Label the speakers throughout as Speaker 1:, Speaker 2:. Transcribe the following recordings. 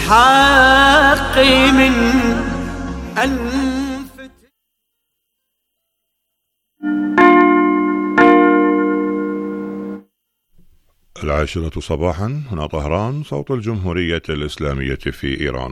Speaker 1: حقي من
Speaker 2: العاشرة صباحا، هنا طهران، صوت الجمهورية الإسلامية في إيران.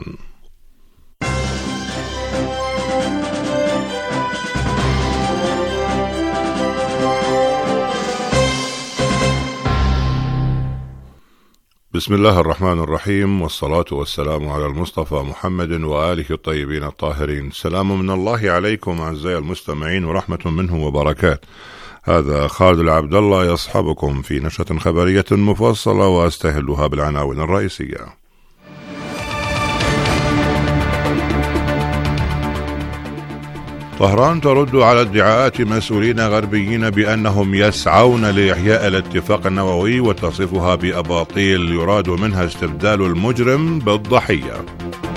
Speaker 2: بسم الله الرحمن الرحيم، والصلاة والسلام على المصطفى محمد وآله الطيبين الطاهرين. سلام من الله عليكم أعزائي المستمعين، ورحمة منه وبركات. هذا خالد العبد الله يصحبكم في نشرة خبرية مفصلة، وأستهلها بالعناوين الرئيسية. طهران ترد على ادعاءات مسؤولين غربيين بأنهم يسعون لإحياء الاتفاق النووي، وتصفها بأباطيل يراد منها استبدال المجرم بالضحية.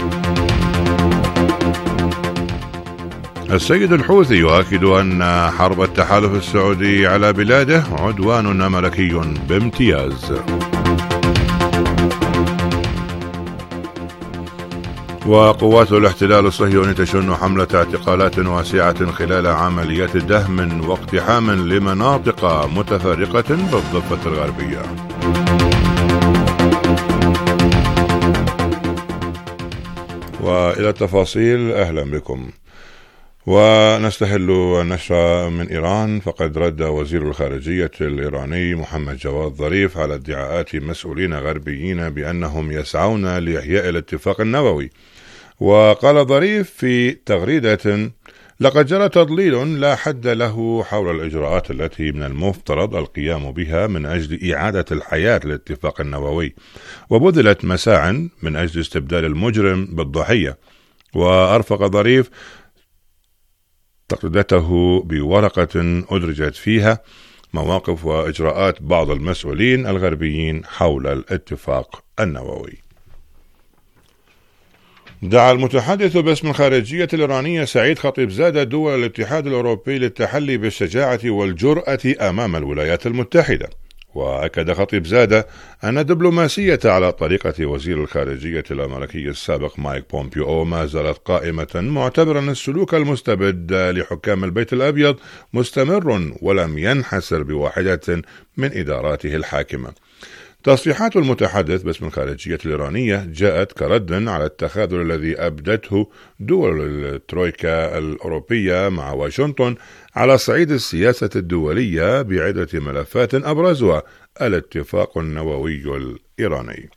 Speaker 2: السيد الحوثي يؤكد أن حرب التحالف السعودي على بلاده عدوان ملكي بامتياز. وقوات الاحتلال الصهيوني تشن حملة اعتقالات واسعة خلال عمليات دهم واقتحام لمناطق متفرقة بالضفة الغربية. وإلى التفاصيل، أهلا بكم. ونستهل النشرة من إيران، فقد رد وزير الخارجية الإيراني محمد جواد ظريف على ادعاءات مسؤولين غربيين بأنهم يسعون لإحياء الاتفاق النووي. وقال ظريف في تغريدة: لقد جرى تضليل لا حد له حول الإجراءات التي من المفترض القيام بها من أجل إعادة الحياة للاتفاق النووي، وبذلت مساع من أجل استبدال المجرم بالضحية. وأرفق ظريف تغريدته بورقة أدرجت فيها مواقف وإجراءات بعض المسؤولين الغربيين حول الاتفاق النووي. دعا المتحدث باسم الخارجية الإيرانية سعيد خطيبزادة دول الاتحاد الأوروبي للتحلي بالشجاعة والجرأة أمام الولايات المتحدة. وأكد خطيبزادة أن الدبلوماسية على طريقة وزير الخارجية الأمريكي السابق مايك بومبيو ما زالت قائمة، معتبرا السلوك المستبد لحكام البيت الأبيض مستمر ولم ينحسر بواحدة من إداراته الحاكمة. تصريحات المتحدث باسم الخارجية الإيرانية جاءت كرد على التخاذل الذي أبدته دول الترويكا الأوروبية مع واشنطن على صعيد السياسة الدولية بعدة ملفات أبرزها الاتفاق النووي الإيراني.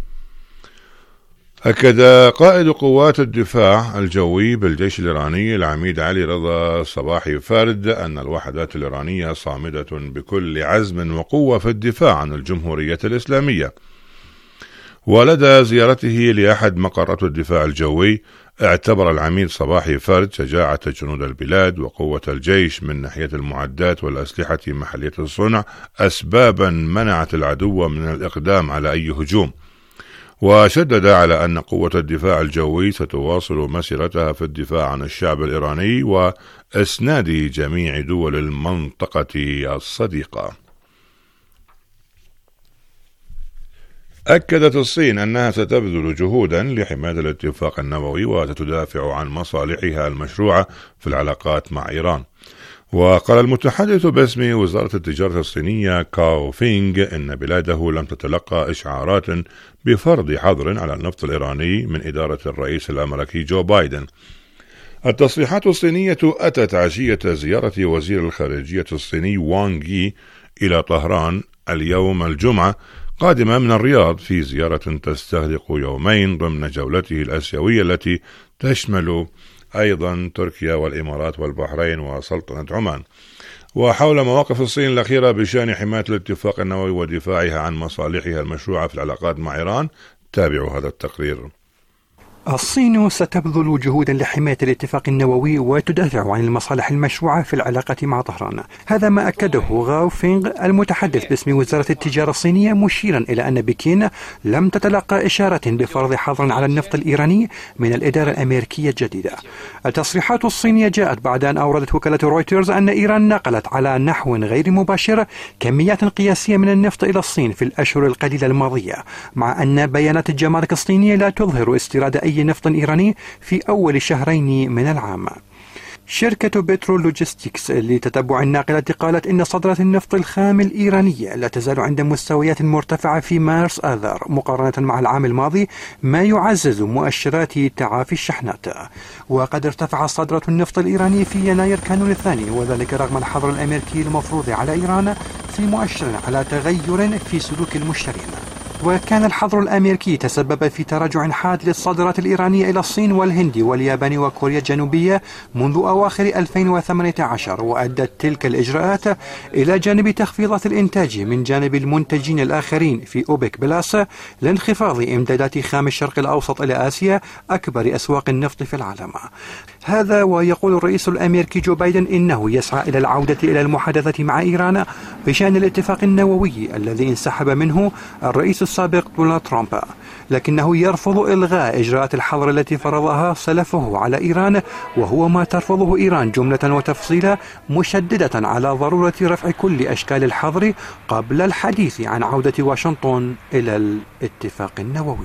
Speaker 2: أكد قائد قوات الدفاع الجوي بالجيش الإيراني العميد علي رضا صباحي فرد أن الوحدات الإيرانية صامدة بكل عزم وقوة في الدفاع عن الجمهورية الإسلامية. ولدى زيارته لأحد مقرات الدفاع الجوي، اعتبر العميد صباحي فرد شجاعة جنود البلاد وقوة الجيش من ناحية المعدات والأسلحة محلية الصنع أسبابا منعت العدو من الإقدام على أي هجوم. وشدد على أن قوة الدفاع الجوي ستواصل مسيرتها في الدفاع عن الشعب الإيراني وإسناد جميع دول المنطقة الصديقة. أكدت الصين أنها ستبذل جهودا لحماية الاتفاق النووي وستدافع عن مصالحها المشروعة في العلاقات مع إيران. وقال المتحدث باسم وزارة التجارة الصينية كاو فينغ إن بلاده لم تتلقى إشعارات بفرض حظر على النفط الإيراني من إدارة الرئيس الأمريكي جو بايدن. التصريحات الصينية أتت عشية زيارة وزير الخارجية الصيني وانغ يي إلى طهران اليوم الجمعة، قادمة من الرياض في زيارة تستغرق يومين ضمن جولته الآسيوية التي تشمل أيضا تركيا والإمارات والبحرين وسلطنة عمان. وحول مواقف الصين الأخيرة بشأن حماية الاتفاق النووي ودفاعها عن مصالحها المشروعة في العلاقات مع إيران، تابعوا هذا التقرير.
Speaker 1: الصين ستبذل جهودا لحماية الاتفاق النووي وتدافع عن المصالح المشروعة في العلاقة مع طهران. هذا ما أكده غاو فينغ المتحدث باسم وزارة التجارة الصينية، مشيرا إلى أن بكين لم تتلقى إشارة بفرض حظر على النفط الإيراني من الإدارة الأمريكية الجديدة. التصريحات الصينية جاءت بعد أن أوردت وكالة رويترز أن إيران نقلت على نحو غير مباشر كميات قياسية من النفط إلى الصين في الأشهر القليلة الماضية، مع أن بيانات الجمارك الصينية لا تظهر استيراد أي نفط إيراني في أول شهرين من العام. شركة بترول لوجيستيكس لتتبع الناقلات قالت إن صادرات النفط الخام الإيرانية لا تزال عند مستويات مرتفعة في مارس آذار مقارنة مع العام الماضي، ما يعزز مؤشرات تعافي الشحنات. وقد ارتفعت صادرات النفط الإيراني في يناير كانون الثاني، وذلك رغم الحظر الأمريكي المفروض على إيران في مؤشر على تغير في سلوك المشترين. وكان الحظر الأمريكي تسبب في تراجع حاد للصادرات الإيرانية إلى الصين والهند واليابان وكوريا الجنوبية منذ أواخر 2018، وأدت تلك الإجراءات إلى جانب تخفيضات الإنتاج من جانب المنتجين الآخرين في أوبك بلاس لانخفاض إمدادات خام الشرق الأوسط إلى آسيا أكبر أسواق النفط في العالم. هذا ويقول الرئيس الأمريكي جو بايدن إنه يسعى إلى العودة إلى المحادثة مع إيران بشأن الاتفاق النووي الذي انسحب منه الرئيس السابق دونالد ترامب، لكنه يرفض إلغاء إجراءات الحظر التي فرضها سلفه على إيران، وهو ما ترفضه إيران جملة وتفصيلا، مشددة على ضرورة رفع كل أشكال الحظر قبل الحديث عن عودة واشنطن إلى الاتفاق النووي.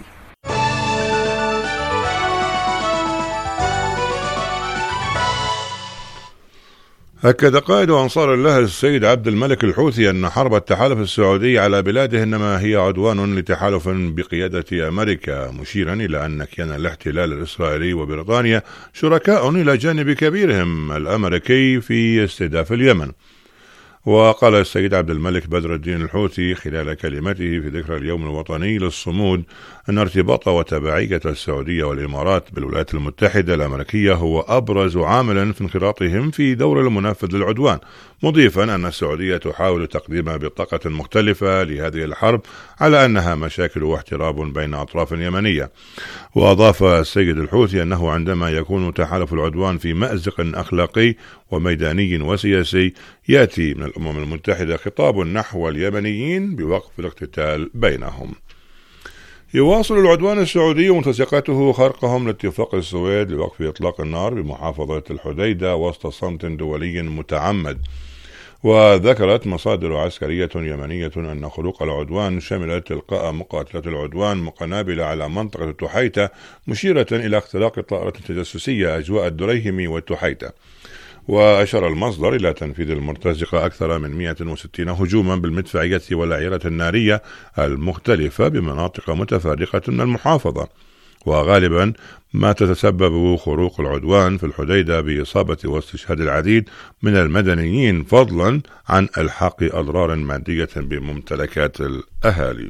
Speaker 2: أكد قائد أنصار الله السيد عبد الملك الحوثي أن حرب التحالف السعودي على بلاده إنما هي عدوان لتحالف بقيادة أمريكا، مشيرا إلى أن كيان الاحتلال الإسرائيلي وبريطانيا شركاء إلى جانب كبيرهم الأمريكي في استهداف اليمن. وقال السيد عبد الملك بدر الدين الحوثي خلال كلمته في ذكرى اليوم الوطني للصمود أن ارتباط وتبعية السعودية والإمارات بالولايات المتحدة الأمريكية هو أبرز عامل في انخراطهم في دور المنفذ للعدوان، مضيفا أن السعودية تحاول تقديم بطاقة مختلفة لهذه الحرب على أنها مشاكل واحتراب بين أطراف يمنية. وأضاف السيد الحوثي أنه عندما يكون تحالف العدوان في مأزق أخلاقي وميداني وسياسي، يأتي من الأمم المتحدة خطاب نحو اليمنيين بوقف الاقتتال بينهم. يواصل العدوان السعودي وملتصقاته خرقهم لاتفاق السويد لوقف إطلاق النار بمحافظة الحديدة وسط صمت دولي متعمد. وذكرت مصادر عسكرية يمنية أن خروق العدوان شملت إلقاء مقاتلة العدوان مقنابل على منطقة التحيتة، مشيرة إلى اختراق طائرة تجسسية أجواء الدريهم والتحيتة. وأشار المصدر إلى تنفيذ المرتزقة أكثر من 160 هجوما بالمدفعية والأعيرة النارية المختلفة بمناطق متفرقة من المحافظة، وغالبا ما تتسبب خروق العدوان في الحديدة بإصابة واستشهاد العديد من المدنيين، فضلا عن إلحاق أضرار مادية بممتلكات الأهالي.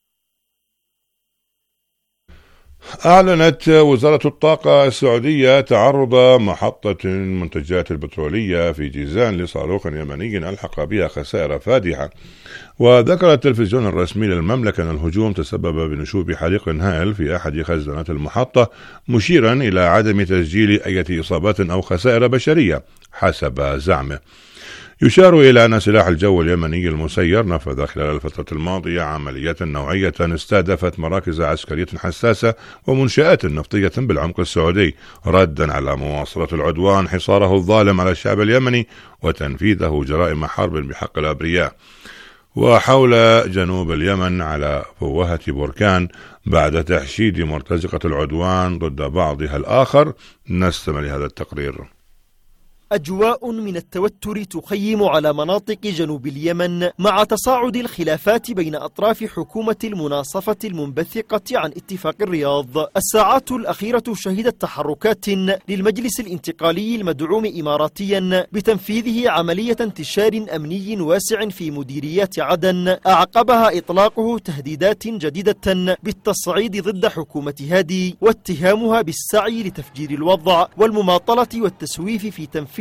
Speaker 2: أعلنت وزارة الطاقة السعودية تعرض محطة المنتجات البترولية في جيزان لصاروخ يمني ألحق بها خسائر فادحة. وذكر التلفزيون الرسمي للمملكة أن الهجوم تسبب بنشوب حريق هائل في أحد خزانات المحطة، مشيرا إلى عدم تسجيل أي إصابات أو خسائر بشرية حسب زعمه. يشار إلى أن سلاح الجو اليمني المسير نفذ خلال الفترة الماضية عمليات نوعية استهدفت مراكز عسكرية حساسة ومنشآت نفطية بالعمق السعودي، ردا على مواصلة العدوان حصاره الظالم على الشعب اليمني وتنفيذه جرائم حرب بحق الأبرياء. وحول جنوب اليمن على فوهة بركان بعد تحشيد مرتزقة العدوان ضد بعضها الآخر، نستمع لهذا التقرير.
Speaker 3: أجواء من التوتر تخيم على مناطق جنوب اليمن مع تصاعد الخلافات بين أطراف حكومة المناصفة المنبثقة عن اتفاق الرياض. الساعات الأخيرة شهدت تحركات للمجلس الانتقالي المدعوم إماراتيا بتنفيذه عملية انتشار أمني واسع في مديريات عدن، أعقبها إطلاقه تهديدات جديدة بالتصعيد ضد حكومة هادي واتهامها بالسعي لتفجير الوضع والمماطلة والتسويف في تنفيذ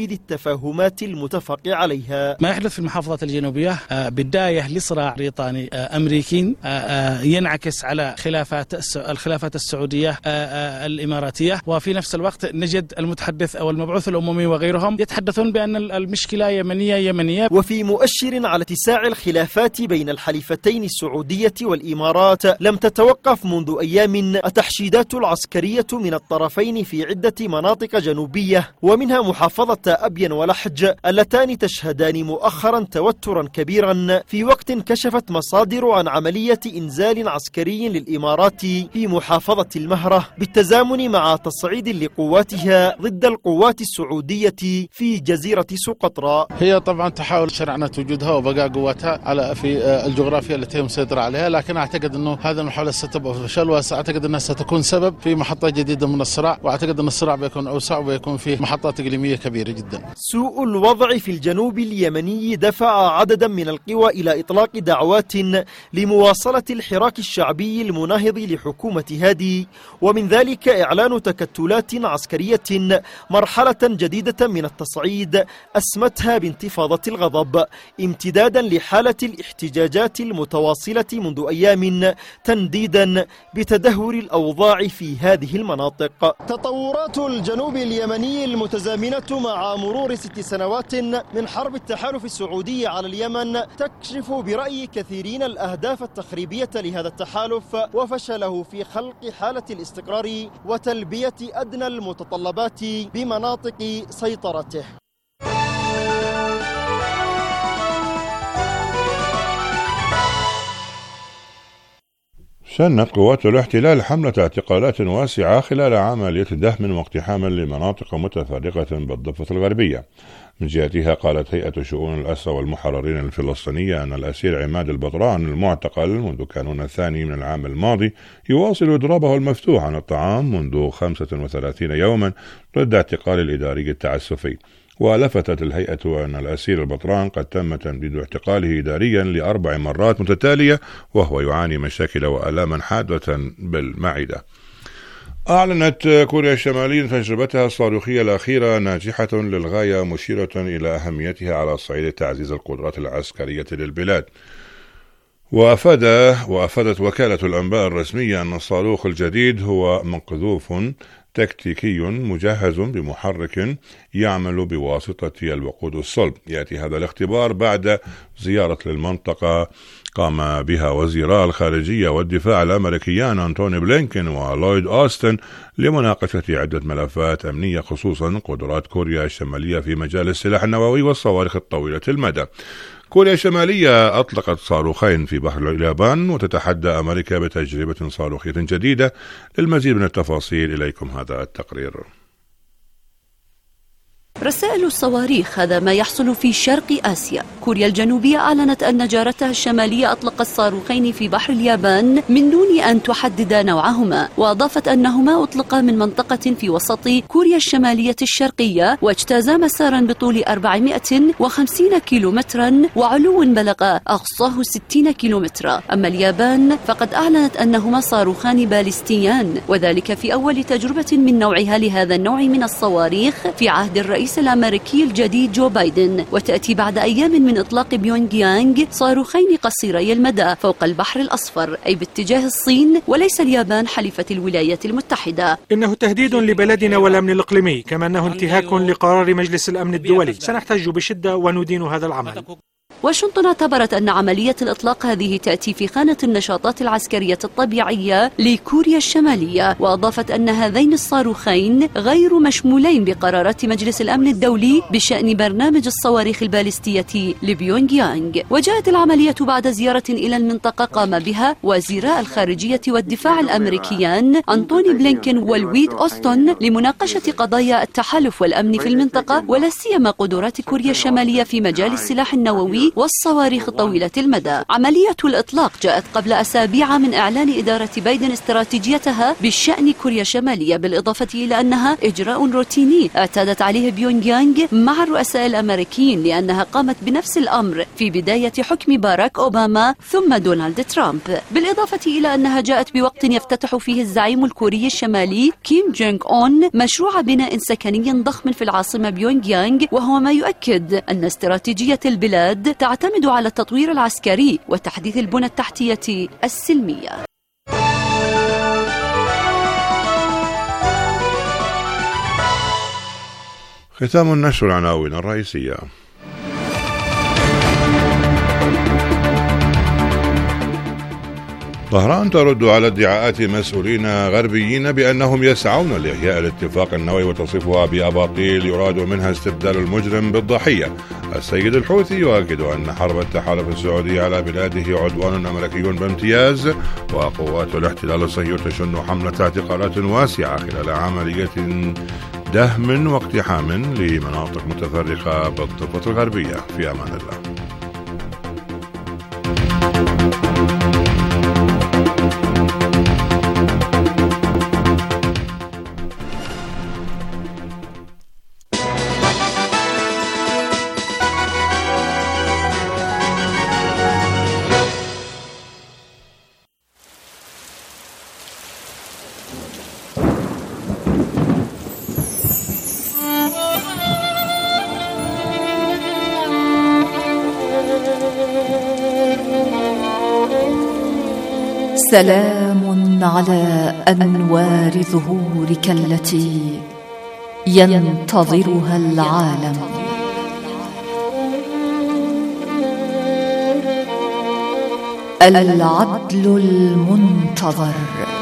Speaker 3: تنفيذ التفاهمات المتفق عليها.
Speaker 4: ما يحدث في المحافظات الجنوبية بداية لصراع بريطاني أمريكي ينعكس على الخلافات السعودية الإماراتية، وفي نفس الوقت نجد المتحدث أو المبعوث الأممي وغيرهم يتحدثون بأن المشكلة يمنية.
Speaker 3: وفي مؤشر على اتساع الخلافات بين الحليفتين السعودية والإمارات، لم تتوقف منذ أيام التحشيدات العسكرية من الطرفين في عدة مناطق جنوبية، ومنها محافظة أبين ولحج اللتان تشهدان مؤخرا توترا كبيرا، في وقت كشفت مصادر عن عملية إنزال عسكري للإمارات في محافظة المهرة بالتزامن مع تصعيد لقواتها ضد القوات السعودية في جزيرة سقطرى.
Speaker 5: هي طبعا تحاول شرعنة وجودها وبقاء قواتها في الجغرافيا التي هي مسيطرة عليها، لكن أعتقد أنه هذا المحاولة ستبقى فشل، وأعتقد أنها ستكون سبب في محطة جديدة من الصراع، وأعتقد أن الصراع بيكون أوسع وبيكون فيه محطات إقليمية كبيرة جدا.
Speaker 3: سوء الوضع في الجنوب اليمني دفع عددا من القوى إلى إطلاق دعوات لمواصلة الحراك الشعبي المناهض لحكومة هادي، ومن ذلك إعلان تكتلات عسكرية مرحلة جديدة من التصعيد أسمتها بانتفاضة الغضب، امتدادا لحالة الاحتجاجات المتواصلة منذ أيام، تنديدا بتدهور الأوضاع في هذه المناطق. تطورات الجنوب اليمني المتزامنة مع مرور 6 سنوات من حرب التحالف السعودي على اليمن تكشف برأي كثيرين الأهداف التخريبية لهذا التحالف وفشله في خلق حالة الاستقرار وتلبية أدنى المتطلبات بمناطق سيطرته.
Speaker 2: شنت قوات الاحتلال حملة اعتقالات واسعة خلال عملية دهم واقتحام لمناطق متفرقة بالضفة الغربية. من جهتها قالت هيئة شؤون الأسرى والمحررين الفلسطينية أن الأسير عماد البطران المعتقل منذ كانون الثاني من العام الماضي يواصل إضرابه المفتوح عن الطعام منذ 35 يوما ضد اعتقال الإداري التعسفي. ولفتت الهيئة أن الأسير البطران قد تم تمديد اعتقاله إداريا ل4 مرات متتالية، وهو يعاني مشاكل وآلاما حادة بالمعدة. أعلنت كوريا الشمالية تجربتها الصاروخية الأخيرة ناجحة للغاية، مشيرة إلى أهميتها على صعيد تعزيز القدرات العسكرية للبلاد. وأفادت وكالة الأنباء الرسمية أن الصاروخ الجديد هو مقذوف تكتيكي مجهز بمحرك يعمل بواسطة الوقود الصلب. يأتي هذا الاختبار بعد زيارة للمنطقة قام بها وزيرا الخارجية والدفاع الأمريكيان أنتوني بلينكن ولويد أوستن لمناقشة عدة ملفات أمنية، خصوصا قدرات كوريا الشمالية في مجال السلاح النووي والصواريخ الطويلة المدى. كوريا الشمالية أطلقت صاروخين في بحر اليابان، وتتحدى أمريكا بتجربة صاروخية جديدة. للمزيد من التفاصيل إليكم هذا التقرير.
Speaker 6: رسائل الصواريخ، هذا ما يحصل في شرق آسيا. كوريا الجنوبية أعلنت أن جارتها الشمالية أطلقت صاروخين في بحر اليابان من دون أن تحدد نوعهما، وأضافت أنهما أطلقا من منطقة في وسط كوريا الشمالية الشرقية، واجتازا مسارا بطول 450 كيلومترا وعلو بلغ أقصاه 60 كيلومترا. أما اليابان فقد أعلنت أنهما صاروخان باليستيان، وذلك في أول تجربة من نوعها لهذا النوع من الصواريخ في عهد الرئيس الأمريكي الجديد جو بايدن، وتأتي بعد أيام من إطلاق بيونغ يانغ صاروخين قصيري المدى فوق البحر الأصفر، أي باتجاه الصين وليس اليابان حليفة الولايات المتحدة.
Speaker 7: إنه تهديد لبلدنا والأمن الإقليمي، كما أنه انتهاك لقرار مجلس الأمن الدولي. سنحتج بشدة وندين هذا العمل.
Speaker 6: واشنطن اعتبرت أن عملية الإطلاق هذه تأتي في خانة النشاطات العسكرية الطبيعية لكوريا الشمالية، وأضافت أن هذين الصاروخين غير مشمولين بقرارات مجلس الأمن الدولي بشأن برنامج الصواريخ الباليستية لبيونغ يانغ. وجاءت العملية بعد زيارة إلى المنطقة قام بها وزيراء الخارجية والدفاع الأمريكيان أنتوني بلينكن والويد أوستن لمناقشة قضايا التحالف والأمن في المنطقة، ولا سيما قدرات كوريا الشمالية في مجال السلاح النووي والصواريخ طويلة المدى. عملية الإطلاق جاءت قبل أسابيع من إعلان إدارة بايدن استراتيجيتها بشأن كوريا الشمالية، بالإضافة إلى أنها إجراء روتيني اعتادت عليه بيونغ يانغ مع الرؤساء الأمريكيين، لأنها قامت بنفس الأمر في بداية حكم باراك أوباما ثم دونالد ترامب، بالإضافة إلى أنها جاءت بوقت يفتتح فيه الزعيم الكوري الشمالي كيم جونغ أون مشروع بناء سكني ضخم في العاصمة بيونغ يانغ، وهو ما يؤكد أن استراتيجية البلاد تعتمد على التطوير العسكري وتحديث البنى التحتية السلمية.
Speaker 2: ختام النشر العناوين الرئيسية. طهران ترد على ادعاءات مسؤولين غربيين بأنهم يسعون لإحياء الاتفاق النووي وتصفها بأباطيل يراد منها استبدال المجرم بالضحية. السيد الحوثي يؤكد أن حرب التحالف السعودي على بلاده عدوان أمريكي بامتياز، وقوات الاحتلال الصهيوني تشن حملة اعتقالات واسعة خلال عملية دهم واقتحام لمناطق متفرقة بالضفة الغربية. في أمان الله.
Speaker 8: سلام على أنوار ظهورك التي ينتظرها العالم. العدل المنتظر.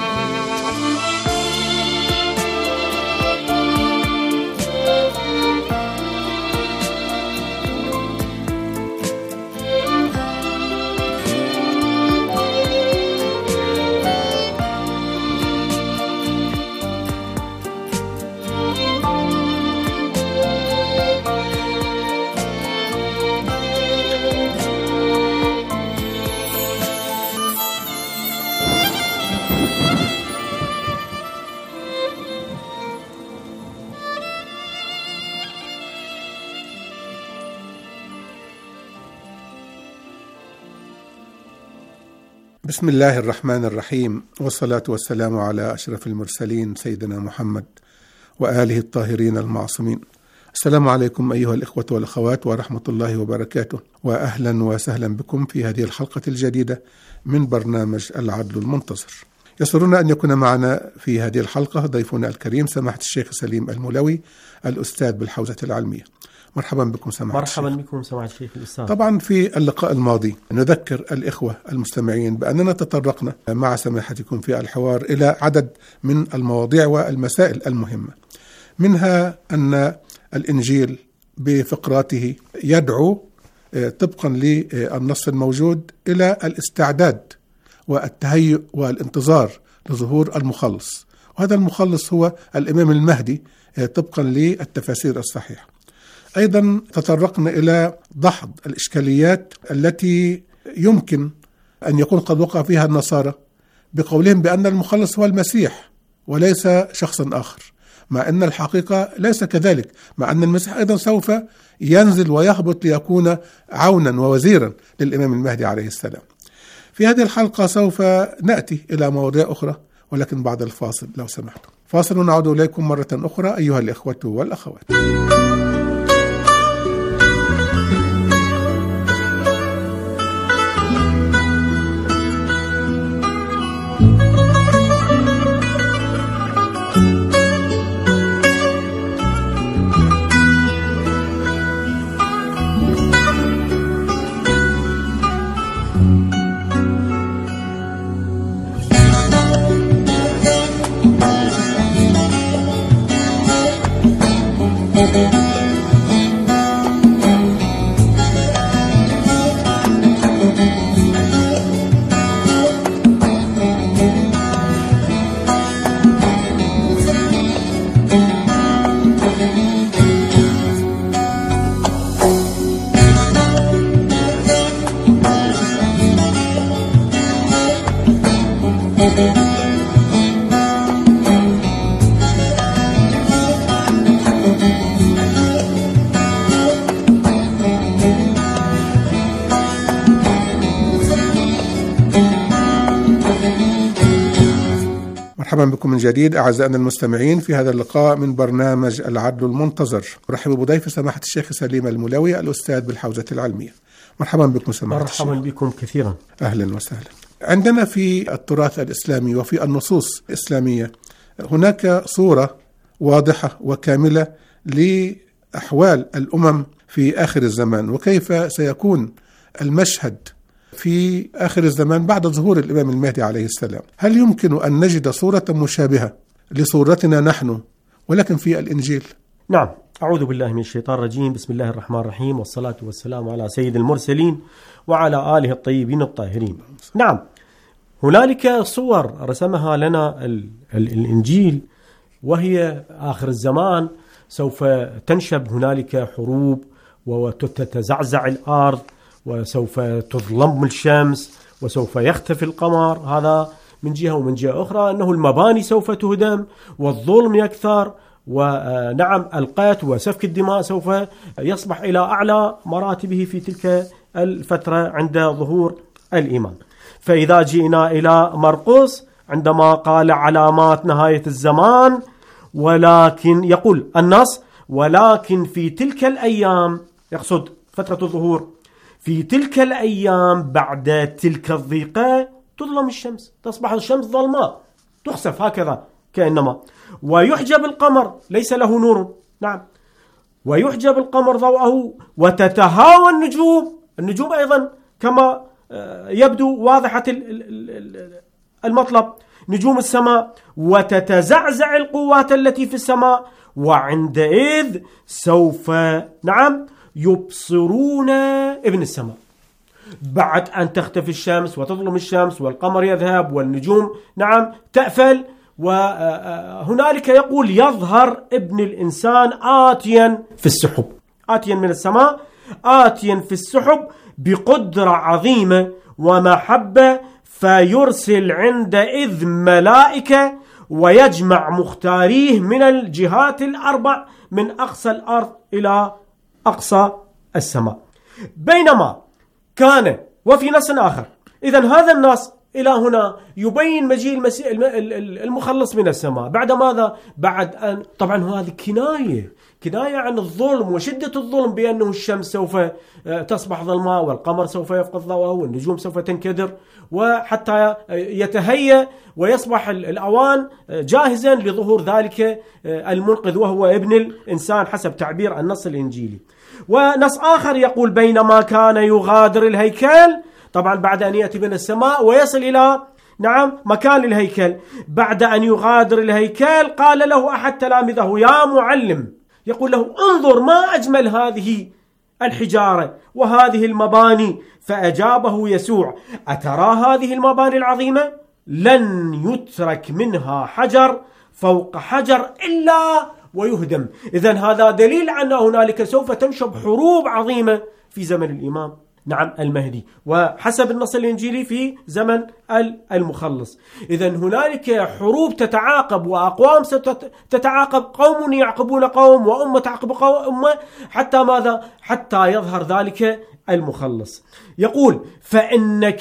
Speaker 9: بسم الله الرحمن الرحيم، والصلاة والسلام على أشرف المرسلين سيدنا محمد وآله الطاهرين المعصومين. السلام عليكم أيها الإخوة والأخوات ورحمة الله وبركاته، وأهلا وسهلا بكم في هذه الحلقة الجديدة من برنامج العدل المنتظر. يسرنا أن يكون معنا في هذه الحلقة ضيفنا الكريم سماحة الشيخ سليم المولوي، الأستاذ بالحوزة العلمية. مرحبا بكم سماحة
Speaker 10: مرحبا الشيخ. بكم سماحة الشيخ الأستاذ. طبعا
Speaker 9: في اللقاء الماضي نذكر الإخوة المستمعين بأننا تطرقنا مع سماحتكم في الحوار إلى عدد من المواضيع والمسائل المهمة، منها أن الإنجيل بفقراته يدعو طبقا للنص الموجود إلى الاستعداد والتهيؤ والانتظار لظهور المخلص، وهذا المخلص هو الإمام المهدي طبقا للتفاسير الصحيحة. أيضا تطرقنا إلى دحض الإشكاليات التي يمكن أن يكون قد وقع فيها النصارى بقولهم بأن المخلص هو المسيح وليس شخصا آخر، مع أن الحقيقة ليس كذلك، مع أن المسيح أيضا سوف ينزل ويهبط ليكون عونا ووزيرا للإمام المهدي عليه السلام. في هذه الحلقة سوف نأتي إلى مواضيع أخرى، ولكن بعد الفاصل لو سمحتم. فاصل ونعود إليكم مرة أخرى أيها الإخوة والأخوات. مرحبا بكم من جديد أعزائنا المستمعين في هذا اللقاء من برنامج العدل المنتظر. أرحب بضيف سماحة الشيخ سليم المولوي الأستاذ بالحوزة العلمية. مرحبا بكم سماحة الشيخ.
Speaker 10: مرحبا بكم كثيرا.
Speaker 9: أهلا وسهلا. عندنا في التراث الإسلامي وفي النصوص الإسلامية هناك صورة واضحة وكاملة لأحوال الأمم في آخر الزمان، وكيف سيكون المشهد في آخر الزمان بعد ظهور الإمام المهدي عليه السلام. هل يمكن أن نجد صورة مشابهة لصورتنا نحن ولكن في الإنجيل؟
Speaker 10: نعم، أعوذ بالله من الشيطان الرجيم. بسم الله الرحمن الرحيم، والصلاة والسلام على سيد المرسلين وعلى آله الطيبين الطاهرين. نعم، هنالك صور رسمها لنا الإنجيل، وهي آخر الزمان سوف تنشب هنالك حروب وتتزعزع الأرض، وسوف تظلم الشمس، وسوف يختفي القمر. هذا من جهة، ومن جهة أخرى أنه المباني سوف تهدم والظلم يكثر، ونعم القتل وسفك الدماء سوف يصبح إلى أعلى مراتبه في تلك الفترة عند ظهور الإمام. فإذا جئنا إلى مرقس عندما قال علامات نهاية الزمان، ولكن يقول النص ولكن في تلك الأيام، يقصد فترة الظهور، في تلك الأيام بعد تلك الضيقة تظلم الشمس، تصبح الشمس ظلماء تخسف هكذا كأنما، ويحجب القمر ليس له نور. نعم، ويحجب القمر ضوءه، وتتهاوى النجوم أيضا كما يبدو واضحة المطلب، نجوم السماء، وتتزعزع القوات التي في السماء، وعندئذ سوف نعم يبصرون ابن السماء. بعد أن تختفي الشمس وتظلم الشمس والقمر يذهب والنجوم نعم تأفل، وهنالك يقول يظهر ابن الإنسان آتيا في السحب، آتيا من السماء، آتيا في السحب بقدرة عظيمة ومحبة، فيرسل عندئذ ملائكة ويجمع مختاريه من الجهات الأربع من أقصى الأرض إلى أقصى السماء. بينما كان وفي نص آخر، إذن هذا النص إلى هنا يبين مجيء المخلص من السماء بعد ماذا؟ بعد أن طبعا هذه كناية عن الظلم وشدة الظلم، بأنه الشمس سوف تصبح ظلماء والقمر سوف يفقد ضوءه والنجوم سوف تنكدر، وحتى يتهيأ ويصبح الأوان جاهزا لظهور ذلك المنقذ وهو ابن الإنسان حسب تعبير النص الإنجيلي. ونص آخر يقول بينما كان يغادر الهيكل، طبعا بعد أن يأتي من السماء ويصل إلى نعم مكان الهيكل، بعد أن يغادر الهيكل قال له أحد تلاميذه يا معلم، يقول له انظر ما أجمل هذه الحجارة وهذه المباني. فأجابه يسوع أترى هذه المباني العظيمة؟ لن يترك منها حجر فوق حجر إلا ويهدم. إذن هذا دليل أن هنالك سوف تنشب حروب عظيمة في زمن الإمام نعم المهدي، وحسب النص الإنجيلي في زمن المخلص. إذن هنالك حروب تتعاقب وأقوام ستتعاقب، قوم يعقبون قوم وأمة تعقب أمة، حتى ماذا؟ حتى يظهر ذلك المخلص. يقول فإن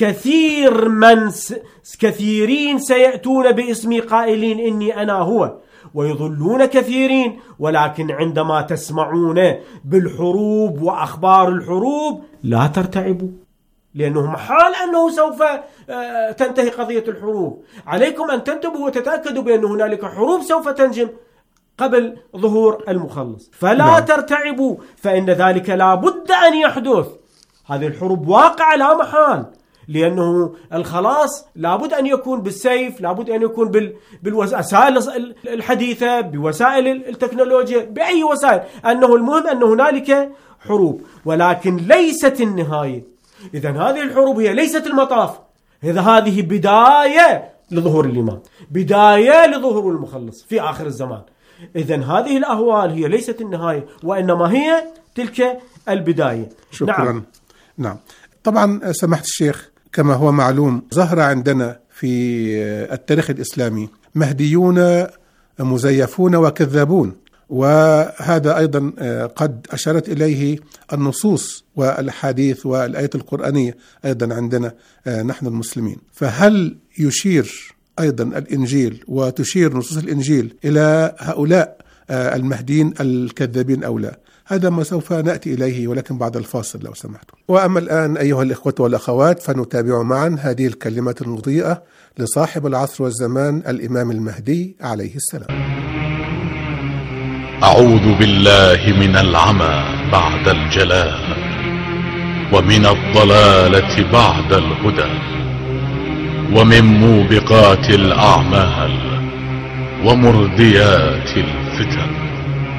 Speaker 10: كثيرين سيأتون باسمي قائلين إني أنا هو، ويضلون كثيرين، ولكن عندما تسمعون بالحروب وأخبار الحروب لا ترتعبوا، لأنه محال أنه سوف تنتهي قضية الحروب. عليكم أن تنتبهوا وتتأكدوا بأن هنالك حروب سوف تنجم قبل ظهور المخلص، فلا ترتعبوا، فإن ذلك لا بد أن يحدث. هذه الحروب واقعة لا محال، لأنه الخلاص لابد أن يكون بالسيف، لابد أن يكون بالوسائل الحديثة، بوسائل التكنولوجيا، بأي وسائل، أنه المهم أن هنالك حروب، ولكن ليست النهاية. إذن هذه الحروب هي ليست المطاف، هذه بداية لظهور الإمام، بداية لظهور المخلص في آخر الزمان. إذن هذه الأهوال هي ليست النهاية، وإنما هي تلك البداية.
Speaker 9: شكرا. نعم. طبعا سماحة الشيخ كما هو معلوم ظهر عندنا في التاريخ الإسلامي مهديون مزيفون وكذابون، وهذا أيضا قد أشارت إليه النصوص والحديث والآيات القرآنية أيضا عندنا نحن المسلمين. فهل يشير أيضا الإنجيل وتشير نصوص الإنجيل إلى هؤلاء المهديين الكذابين أو لا؟ هذا ما سوف نأتي إليه، ولكن بعد الفاصل لو سمحتم. وأما الآن أيها الإخوة والأخوات فنتابع معا هذه الكلمات المضيئة لصاحب العصر والزمان الإمام المهدي عليه السلام.
Speaker 11: أعوذ بالله من العمى بعد الجلاء، ومن الضلالة بعد الهدى، ومن موبقات الأعمال ومرديات الفتن.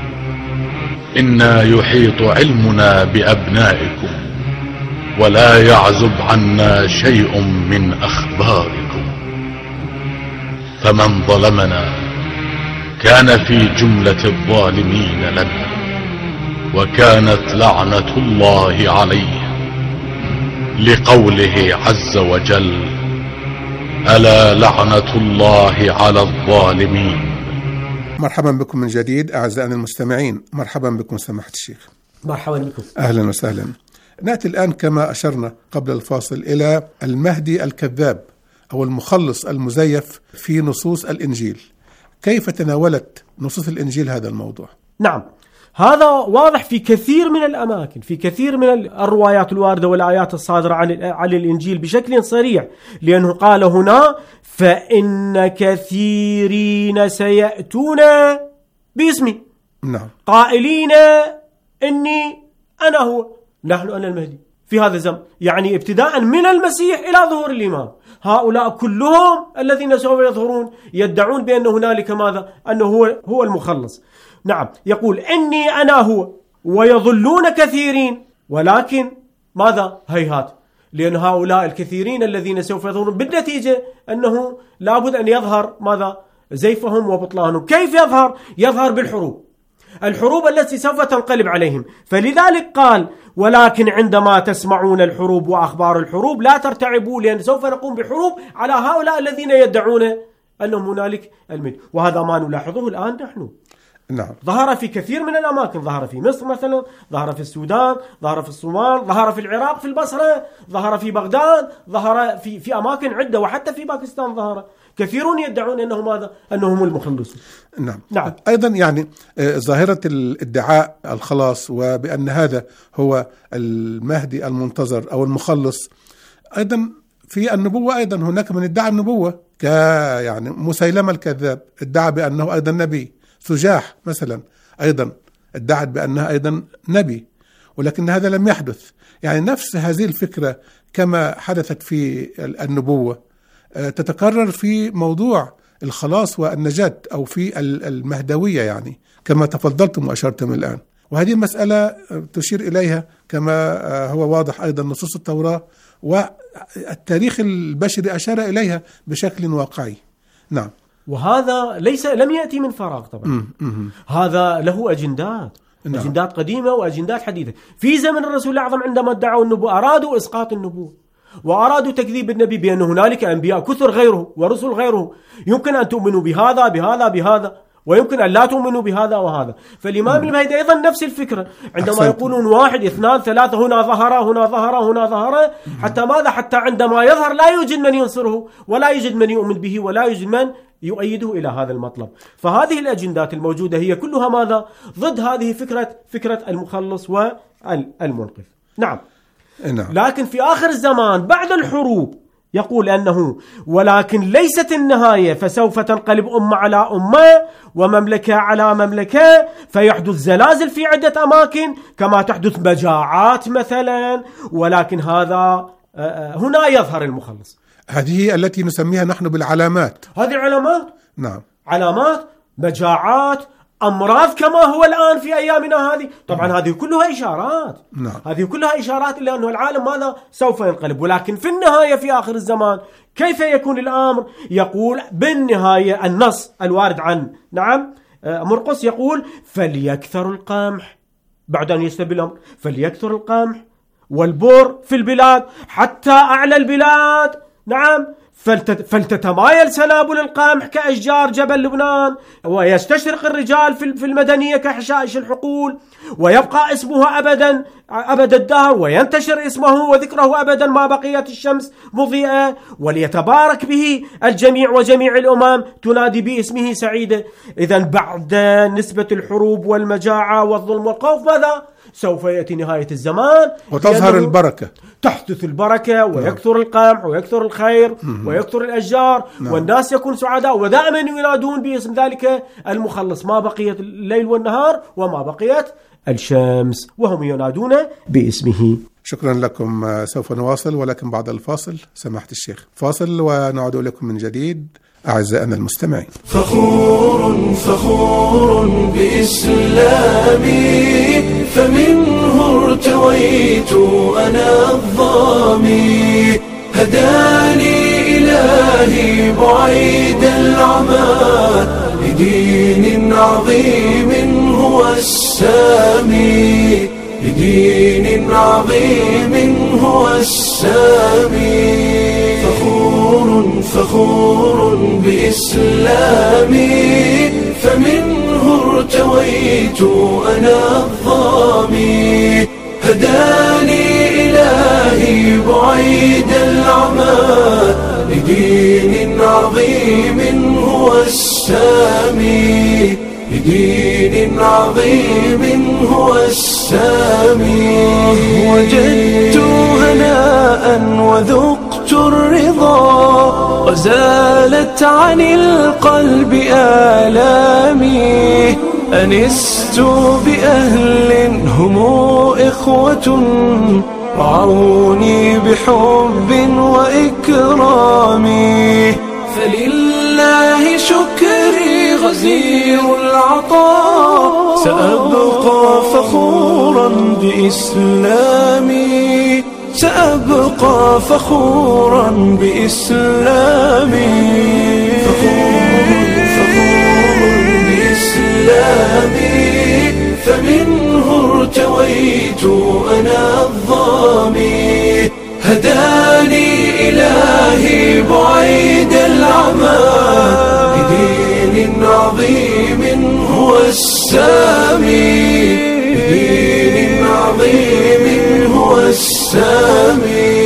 Speaker 11: إنا يحيط علمنا بأبنائكم، ولا يعزب عنا شيء من أخباركم، فمن ظلمنا كان في جملة الظالمين لنا، وكانت لعنة الله عليه، لقوله عز وجل: ألا لعنة الله على الظالمين.
Speaker 9: مرحبا بكم من جديد أعزائنا المستمعين، مرحبا بكم سماحة الشيخ.
Speaker 10: مرحبا بكم.
Speaker 9: أهلا وسهلا. نأتي الآن كما أشرنا قبل الفاصل إلى المهدي الكذاب أو المخلص المزيف في نصوص الإنجيل. كيف تناولت نصوص الإنجيل هذا الموضوع؟
Speaker 10: نعم، هذا واضح في كثير من الأماكن، في كثير من الروايات الواردة والآيات الصادرة عن الإنجيل بشكل صريح، لأنه قال هنا: فإن كثيرين سيأتون باسمي،
Speaker 9: نعم،
Speaker 10: قائلين إني أنا هو، نحن أنا المهدي في هذا الزمن، يعني ابتداء من المسيح إلى ظهور الإمام. هؤلاء كلهم الذين سوف يظهرون يدعون بأن هنالك ماذا؟ أنه هو المخلص. نعم، يقول إني أنا هو، ويظلون كثيرين، ولكن ماذا؟ هيهات، لأن هؤلاء الكثيرين الذين سوف يظهرون بالنتيجة أنه لابد أن يظهر ماذا؟ زيفهم وبطلانهم. كيف يظهر؟ يظهر بالحروب، الحروب التي سوف تنقلب عليهم. فلذلك قال: ولكن عندما تسمعون الحروب وأخبار الحروب لا ترتعبوا، لأن سوف نقوم بحروب على هؤلاء الذين يدعون أنهم هنالك المهدي. وهذا ما نلاحظه الآن نحن.
Speaker 9: نعم.
Speaker 10: ظهر في كثير من الأماكن، ظهر في مصر مثلا، ظهر في السودان، ظهر في الصومال، ظهر في العراق في البصرة، ظهر في بغداد، ظهر في أماكن عدة، وحتى في باكستان ظهر. كثيرون يدعون أنه ماذا؟ أنهم المخلصون.
Speaker 9: نعم.
Speaker 10: نعم.
Speaker 9: أيضا يعني ظاهرة الادعاء الخلاص وبأن هذا هو المهدي المنتظر أو المخلص، أيضا في النبوة أيضا هناك من ادعى النبوة، يعني مسيلمة الكذاب ادعى بأنه أيضا نبي، سجاح مثلا أيضا ادعت بأنها أيضا نبي، ولكن هذا لم يحدث. يعني نفس هذه الفكرة كما حدثت في النبوة تتكرر في موضوع الخلاص والنجاة أو في المهدوية، يعني كما تفضلتم وأشرتم الآن. وهذه مسألة تشير إليها كما هو واضح أيضا نصوص التوراة، والتاريخ البشري أشار إليها بشكل واقعي. نعم.
Speaker 10: وهذا لم يأتي من فراغ طبعا. هذا له أجندات، نعم. أجندات قديمة وأجندات حديثة. في زمن الرسول الأعظم عندما ادعوا النبوة أرادوا إسقاط النبوة، وأرادوا تكذيب النبي بأن هنالك أنبياء كثر غيره ورسل غيره، يمكن أن تؤمنوا بهذا بهذا بهذا، ويمكن أن لا تؤمنوا بهذا وهذا. فالإمام المهدي أيضا نفس الفكرة، عندما يقولون 1 2 3 هنا ظهر هنا ظهر هنا ظهر، حتى ماذا؟ حتى عندما يظهر لا يوجد من ينصره، ولا يوجد من يؤمن به، ولا يوجد من يؤيده إلى هذا المطلب. فهذه الأجندات الموجودة هي كلها ماذا؟ ضد هذه فكرة المخلص والمنقذ. نعم. لكن في آخر الزمان بعد الحروب يقول أنه ولكن ليست النهاية، فسوف تنقلب أمة على أمة ومملكة على مملكة، فيحدث زلازل في عدة أماكن كما تحدث مجاعات مثلا، ولكن هذا هنا يظهر المخلص.
Speaker 9: هذه التي نسميها نحن بالعلامات.
Speaker 10: هذه علامات.
Speaker 9: نعم.
Speaker 10: علامات، مجاعات، أمراض كما هو الآن في أيامنا هذه. طبعا هذه كلها إشارات.
Speaker 9: نعم.
Speaker 10: هذه كلها إشارات إلى أنه العالم ماذا؟ سوف ينقلب. ولكن في النهاية في آخر الزمان كيف يكون الأمر؟ يقول بالنهاية النص الوارد عن مرقس يقول: فليكثر القمح، بعد أن يستبي الأمر، فليكثر القمح والبر في البلاد حتى أعلى البلاد، فلتتمايل سنابل القمح كأشجار جبل لبنان، ويستشرق الرجال في المدنية كحشائش الحقول، ويبقى اسمها أبد الدهر، وينتشر اسمه وذكره أبدا ما بقيت الشمس مضيئة، وليتبارك به الجميع وجميع الأمم تنادي باسمه سعيدة. إذن بعد نسبة الحروب والمجاعة والظلم والخوف ماذا؟ سوف يأتي نهاية الزمان
Speaker 9: وتظهر البركة،
Speaker 10: تحدث البركة، ويكثر القمح ويكثر الخير ويكثر الأشجار، والناس يكون سعداء، ودائما ينادون باسم ذلك المخلص. ما بقيت الليل والنهار وما بقيت الشمس وهم ينادون باسمه.
Speaker 9: شكرا لكم. سوف نواصل ولكن بعد الفاصل سماحة الشيخ. فاصل ونعود لكم من جديد أعزائنا المستمعين.
Speaker 12: فخور بإسلامي فمنه ارتويت أنا الظامي، هداني إلهي بعيد العمى لدين عظيم هو السامي، لدين عظيم هو السامي. فخور بإسلامي فمنه ارتويت أنا الظامي، هداني إلهي بعيد العمى لدين عظيم هو السامي، لدين عظيم هو السامي. وجدت هناء وذقت الرضا وزالت عن القلب آلامي، أنست بأهل هم إخوة رعوني بحب وإكرام، فلله شكري غزير العطاء، سأبقى فخورا بإسلامي، سأبقى فخورا بإسلامي. فخور بإسلامي فمنه ارتويت أنا الظامي، هداني إلهي بعيد العمى لدين عظيم هو السامي، لدين عظيم هو السامي.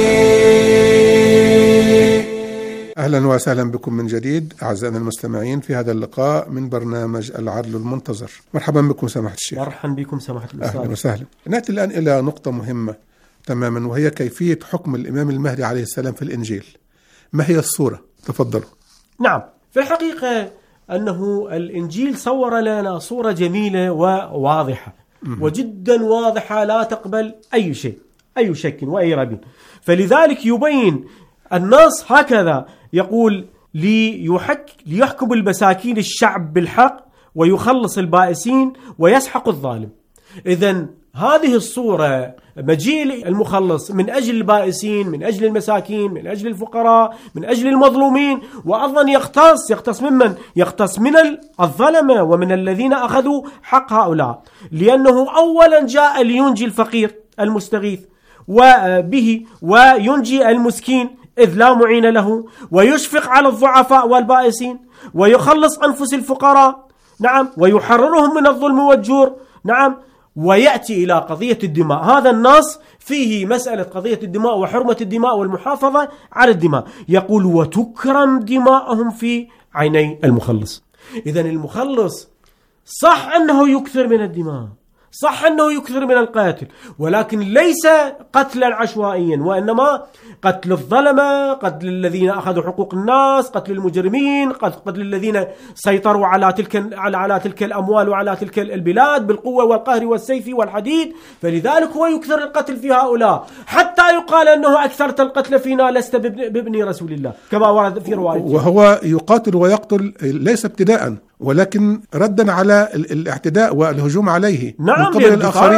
Speaker 9: أهلا وسهلا بكم من جديد أعزائنا المستمعين في هذا اللقاء من برنامج العدل المنتظر. مرحبا بكم سماحة الشيخ.
Speaker 10: مرحبا بكم سماحة الأستاذ.
Speaker 9: أهلا وسهلا. نأتي الآن إلى نقطة مهمة تماما، وهي كيفية حكم الإمام المهدي عليه السلام في الإنجيل. ما هي الصورة؟ تفضلوا.
Speaker 10: نعم، في الحقيقة أنه الإنجيل صور لنا صورة جميلة وواضحة وجدا واضحة لا تقبل أي شيء، أي شك وأي ريب. فلذلك يبين النص هكذا يقول: ليحكم المساكين الشعب بالحق ويخلص البائسين ويسحق الظالم. إذن هذه الصورة، مجيء المخلص من أجل البائسين، من أجل المساكين، من أجل الفقراء، من أجل المظلومين، وأيضا يختص ممن يختص من الظلمة ومن الذين أخذوا حق هؤلاء، لأنه أولا جاء لينجي الفقير المستغيث وبه وينجي المسكين إذ لا معين له، ويشفق على الضعفاء والبائسين، ويخلص أنفس الفقراء، نعم، ويحررهم من الظلم والجور، نعم، ويأتي إلى قضية الدماء. هذا النص فيه مسألة قضية الدماء وحرمة الدماء والمحافظة على الدماء. يقول: وتكرم دماءهم في عيني المخلص. إذن المخلص صح أنه يكثر من الدماء، صح أنه يكثر من القتل، ولكن ليس قتلا عشوائيا، وإنما قتل الظلمة، قتل الذين أخذوا حقوق الناس، قتل المجرمين، قتل الذين سيطروا على تلك الأموال وعلى تلك البلاد بالقوة والقهر والسيف والحديد. فلذلك هو يكثر القتل في هؤلاء، حتى يقال أنه أكثرت القتل فينا لست بابن رسول الله، كما ورد في رواية.
Speaker 9: وهو يقاتل ويقتل ليس ابتداء ولكن ردا على الاعتداء والهجوم عليه،
Speaker 10: نعم،
Speaker 9: من قبل الآخرين.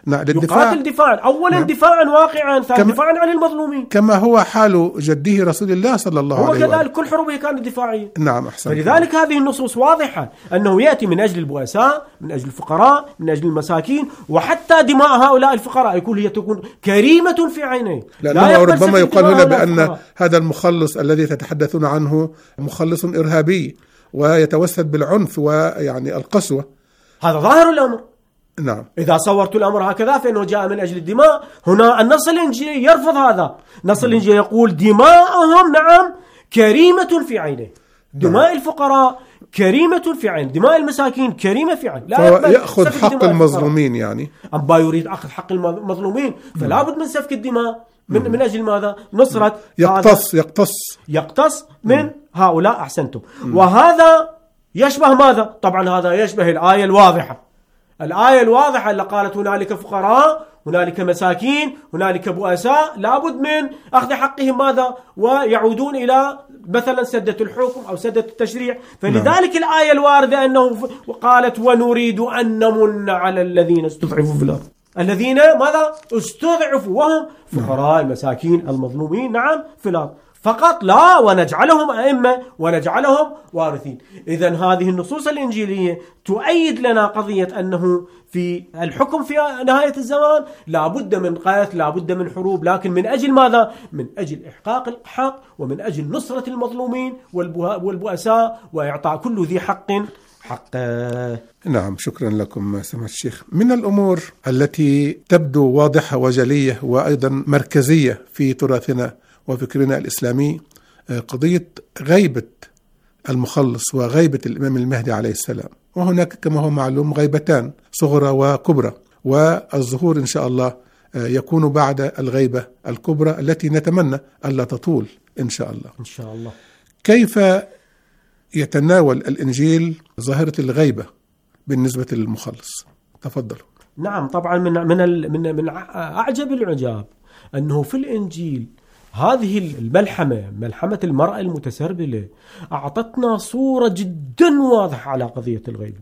Speaker 10: يقاتل دفاعا، أولا دفاعا واقعا، ثانيا دفاعا عن المظلومين،
Speaker 9: كما هو حال جده رسول الله صلى الله عليه وسلم،
Speaker 10: هو كذلك كل حروبه كانت دفاعية.
Speaker 9: نعم أحسن.
Speaker 10: فلذلك هذه النصوص واضحة أنه يأتي من أجل البؤساء، من أجل الفقراء، من أجل المساكين، وحتى دماء هؤلاء الفقراء يقول هي تكون كريمة في عينيه.
Speaker 9: لأنه ربما يقال هنا بأن هذا المخلص الذي تتحدثون عنه مخلص إرهابي ويتوسد بالعنف ويعني القسوة،
Speaker 10: هذا ظاهر الأمر.
Speaker 9: نعم.
Speaker 10: إذا صورت الأمر هكذا فإنه جاء من أجل الدماء. هنا النص الإنجيلي يرفض هذا. النص الإنجيلي يقول دماءهم نعم كريمة في عينه، دماء الفقراء كريمة في عين، دماء المساكين كريمة في عين.
Speaker 9: لا يأخذ حق المظلومين، يعني
Speaker 10: أما يريد أخذ حق المظلومين فلا بد من سفك الدماء من أجل ماذا؟ نصرة يقتص من هؤلاء. أحسنتم. وهذا يشبه ماذا؟ طبعا هذا يشبه الآية الواضحة اللي قالت هنالك فقراء، هنالك مساكين، هنالك بؤساء، لابد من أخذ حقهم ماذا؟ ويعودون إلى مثلا سدة الحكم أو سدة التشريع. فلذلك الآية الواردة أنه قالت ونريد أن نمن على الذين استضعفوا في الأرض، الذين ماذا؟ استضعفوا وهم فقراء المساكين المظلومين نعم في الأرض فقط، لا ونجعلهم أئمة ونجعلهم وارثين. إذن هذه النصوص الإنجيلية تؤيد لنا قضية أنه في الحكم في نهاية الزمان لابد من قتل، لابد من حروب، لكن من أجل ماذا؟ من أجل إحقاق الحق، ومن أجل نصرة المظلومين والبؤساء، وإعطاء كل ذي حق حقه.
Speaker 9: نعم، شكرا لكم سماحة الشيخ. من الأمور التي تبدو واضحة وجلية وأيضا مركزية في تراثنا وفكرنا الإسلامي قضية غيبة المخلص وغيبة الإمام المهدي عليه السلام. وهناك كما هو معلوم غيبتان، صغرى وكبرى، والظهور إن شاء الله يكون بعد الغيبة الكبرى التي نتمنى ألا تطول إن شاء الله.
Speaker 10: إن شاء الله.
Speaker 9: كيف يتناول الإنجيل ظاهرة الغيبة بالنسبة للمخلص؟ تفضلوا.
Speaker 10: نعم، طبعا من أعجب العجاب أنه في الإنجيل هذه ملحمة المرأة المتسربلة أعطتنا صورة جدا واضحة على قضية الغيبة،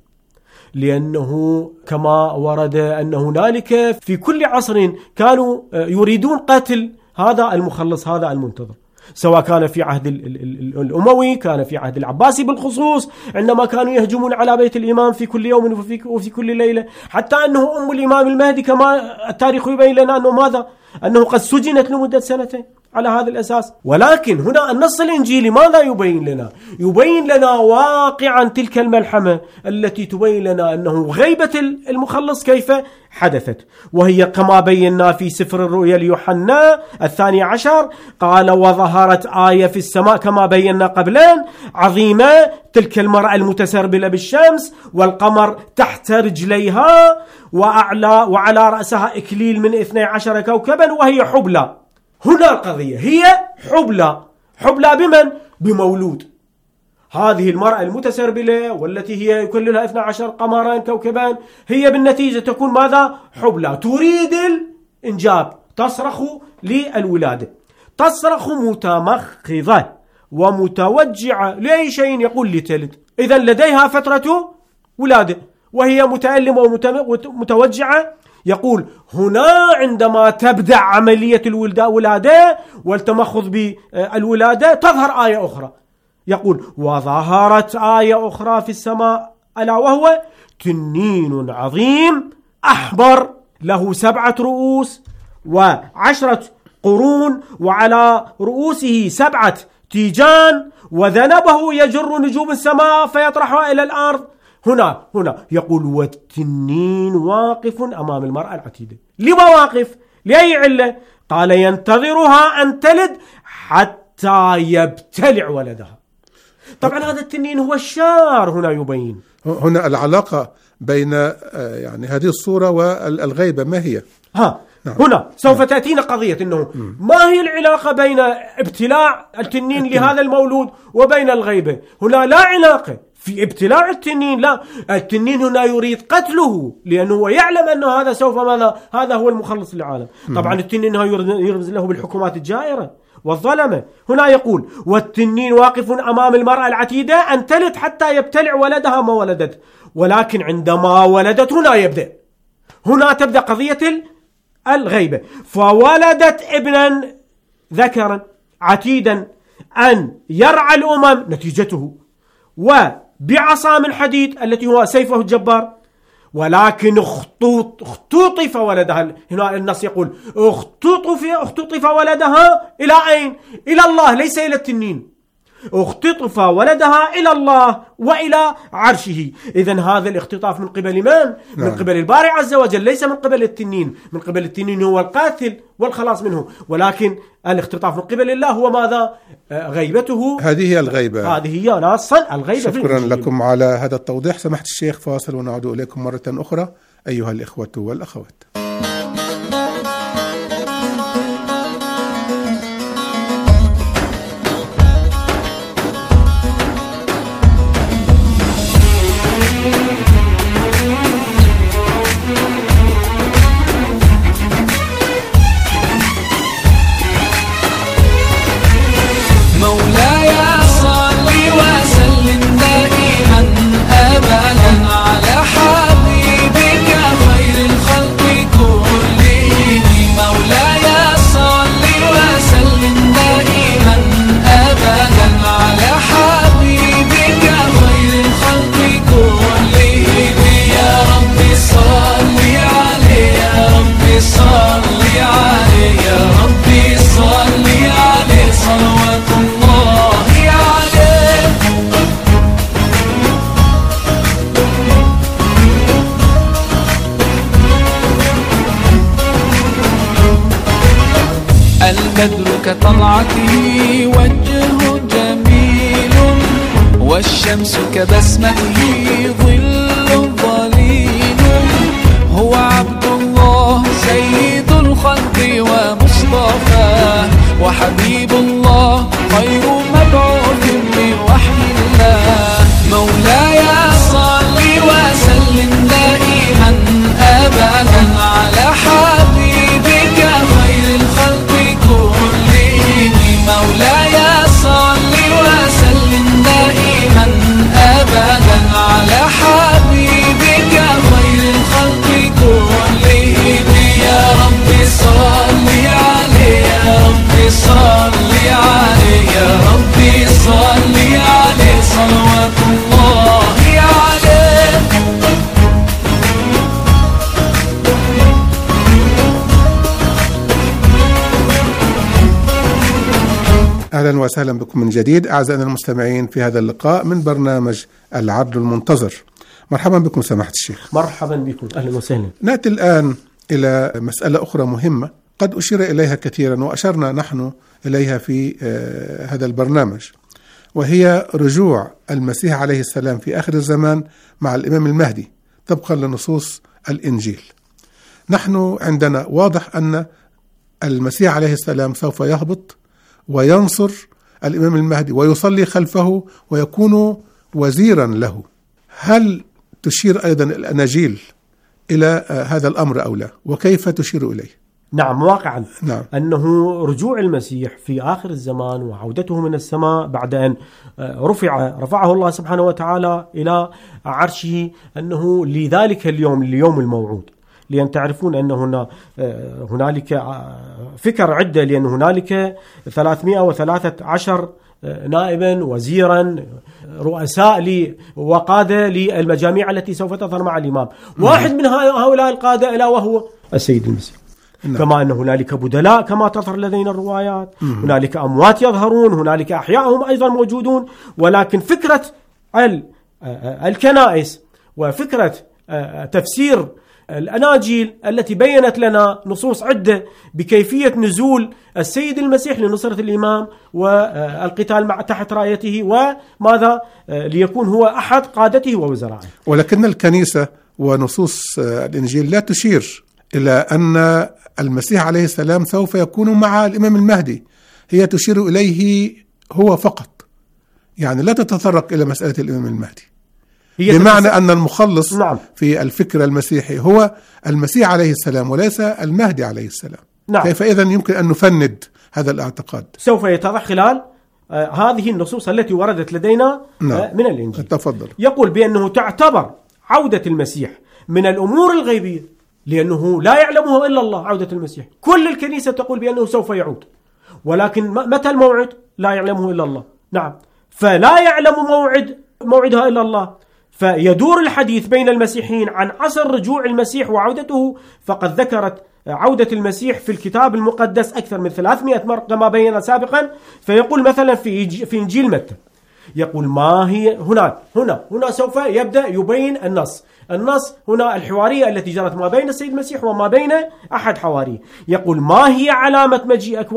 Speaker 10: لأنه كما ورد أن هنالك في كل عصر كانوا يريدون قتل هذا المخلص، هذا المنتظر، سواء كان في عهد الأموي، كان في عهد العباسي بالخصوص، عندما كانوا يهجمون على بيت الإمام في كل يوم وفي كل ليلة، حتى أنه أم الإمام المهدي كما التاريخ يبين لنا أنه ماذا؟ أنه قد سجنت لمدة 2 سنين على هذا الأساس. ولكن هنا النص الإنجيلي ماذا يبين لنا؟ يبين لنا واقعا تلك الملحمة التي تبين لنا أنه غيبة المخلص كيف حدثت، وهي كما بينا في سفر الرؤيا ليوحنا 12 قال وظهرت آية في السماء كما بينا قبلا عظيمة، تلك المرأة المتسربلة بالشمس والقمر تحت رجليها وعلى رأسها إكليل من 12 كوكبا وهي حبلى. هنا القضية هي حبلى بمن؟ بمولود. هذه المرأة المتسربلة والتي هي يكللها 12 قمرا كوكبان هي بالنتيجة تكون ماذا؟ حبلى، تريد الإنجاب، تصرخ للولادة، تصرخ متمخضة ومتوجعة لأي شيء يقول لتلد. إذا لديها فترة ولادة وهي متألمة ومتوجعة. يقول هنا عندما تبدأ عملية الولادة والتمخض بالولادة تظهر آية أخرى، يقول وظهرت آية أخرى في السماء ألا وهو تنين عظيم أحمر له 7 رؤوس و10 قرون وعلى رؤوسه 7 تيجان وذنبه يجر نجوم السماء فيطرحها إلى الأرض. هنا يقول والتنين واقف أمام المرأة العتيدة. لما واقف؟ لأي علة؟ قال ينتظرها أن تلد حتى يبتلع ولدها. طبعا هذا التنين هو الشار. هنا يبين
Speaker 9: هنا العلاقة بين يعني هذه الصورة والغيبة ما هي؟
Speaker 10: هنا سوف تأتينا قضية أنه ما هي العلاقة بين ابتلاع التنين لهذا المولود وبين الغيبة. هنا لا علاقة في ابتلاع التنين، لا، التنين هنا يريد قتله لأنه يعلم أنه هذا سوف ماذا؟ هذا هو المخلص للعالم. طبعا التنين يرمز له بالحكومات الجائرة والظلمة. هنا يقول والتنين واقف أمام المرأة العتيدة أن تلد حتى يبتلع ولدها ما ولدت، ولكن عندما ولدت هنا يبدأ هنا تبدأ قضية الغيبة. فولدت ابنا ذكرا عتيدا أن يرعى الأمم، نتيجته وبعصا من حديد التي هو سيفه الجبار، ولكن اختطف ولدها. هنا النص يقول اختطف ولدها إلى أين؟ إلى الله، ليس إلى التنين. اختطف ولدها إلى الله وإلى عرشه. إذن هذا الاختطاف من قبل من؟ من قبل الباري عز وجل، ليس من قبل التنين. من قبل التنين هو القاتل والخلاص منه، ولكن الاختطاف من قبل الله هو ماذا؟ غيبته.
Speaker 9: هذه هي الغيبة،
Speaker 10: هذه هي نصا الغيبة.
Speaker 9: شكرا لكم على هذا التوضيح سماحة الشيخ. فاصل ونعود إليكم مرة أخرى أيها الإخوة والأخوات.
Speaker 13: البدر كطلعته وجهه جميل، والشمس كبسمته ظل ظليل. هو عبد الله سيد الخلق ومصطفى، وحبيب الله خير مبعوث بوحي الله. مولاي صل وسلم دائما أبدا على حبيبك خير الخلق كلهم. مولاي صل وسلم دائما أبدا على حبيبك خير الخلق كلهم. يا رب صل عليه، يا رب صل عليه، يا رب صل عليه صلوات الله عليه.
Speaker 9: أهلا وسهلا بكم من جديد أعزائنا المستمعين في هذا اللقاء من برنامج العدل المنتظر. مرحبا بكم سماحة الشيخ.
Speaker 10: مرحبا بكم، أهلا وسهلا.
Speaker 9: نأتي الآن إلى مسألة أخرى مهمة قد أشير إليها كثيرا وأشرنا نحن إليها في هذا البرنامج، وهي رجوع المسيح عليه السلام في آخر الزمان مع الإمام المهدي طبقا لنصوص الإنجيل. نحن عندنا واضح أن المسيح عليه السلام سوف يهبط وينصر الإمام المهدي ويصلي خلفه ويكون وزيرا له. هل تشير أيضا الأناجيل إلى هذا الأمر أو لا؟ وكيف تشير إليه؟
Speaker 10: نعم، واقعا
Speaker 9: نعم.
Speaker 10: أنه رجوع المسيح في آخر الزمان وعودته من السماء بعد أن رفعه الله سبحانه وتعالى إلى عرشه، أنه لذلك اليوم الموعود. لأن تعرفون أن هنالك فكر عدة، لأن هنالك 313 نائبا وزيرا رؤساء وقادة للمجاميع التي سوف تظهر مع الإمام. واحد من هؤلاء القادة ألا وهو السيد المسيح. كما أن هنالك بدلاء كما تظهر لدينا الروايات، هنالك أموات يظهرون، هنالك أحياء هم أيضا موجودون. ولكن فكرة الكنائس وفكرة تفسير الأناجيل التي بيّنت لنا نصوص عدة بكيفية نزول السيد المسيح لنصرة الإمام والقتال تحت رايته، وماذا ليكون هو أحد قادته ووزرائه.
Speaker 9: ولكن الكنيسة ونصوص الإنجيل لا تشير إلى أن المسيح عليه السلام سوف يكون مع الإمام المهدي، هي تشير إليه هو فقط، يعني لا تتطرق إلى مسألة الإمام المهدي، بمعنى أن المخلص
Speaker 10: نعم.
Speaker 9: في الفكر المسيحي هو المسيح عليه السلام وليس المهدي عليه السلام.
Speaker 10: نعم.
Speaker 9: كيف إذن يمكن أن نفند هذا الاعتقاد؟
Speaker 10: سوف يتضح خلال هذه النصوص التي وردت لدينا
Speaker 9: نعم.
Speaker 10: من الإنجيل.
Speaker 9: تفضل.
Speaker 10: يقول بأنه تعتبر عودة المسيح من الأمور الغيبية، لأنه لا يعلمه إلا الله عودة المسيح. كل الكنيسة تقول بأنه سوف يعود، ولكن متى الموعد لا يعلمه إلا الله. نعم، فلا يعلم موعدها إلا الله. فيدور الحديث بين المسيحيين عن عصر رجوع المسيح وعودته، فقد ذكرت عودة المسيح في الكتاب المقدس أكثر من 300 مرة كما بينا سابقا. فيقول مثلا في إنجيل متى، يقول ما هي هنا سوف يبدأ يبين النص هنا الحوارية التي جرت ما بين السيد المسيح وما بين أحد حواريه. يقول ما هي علامة مجيئك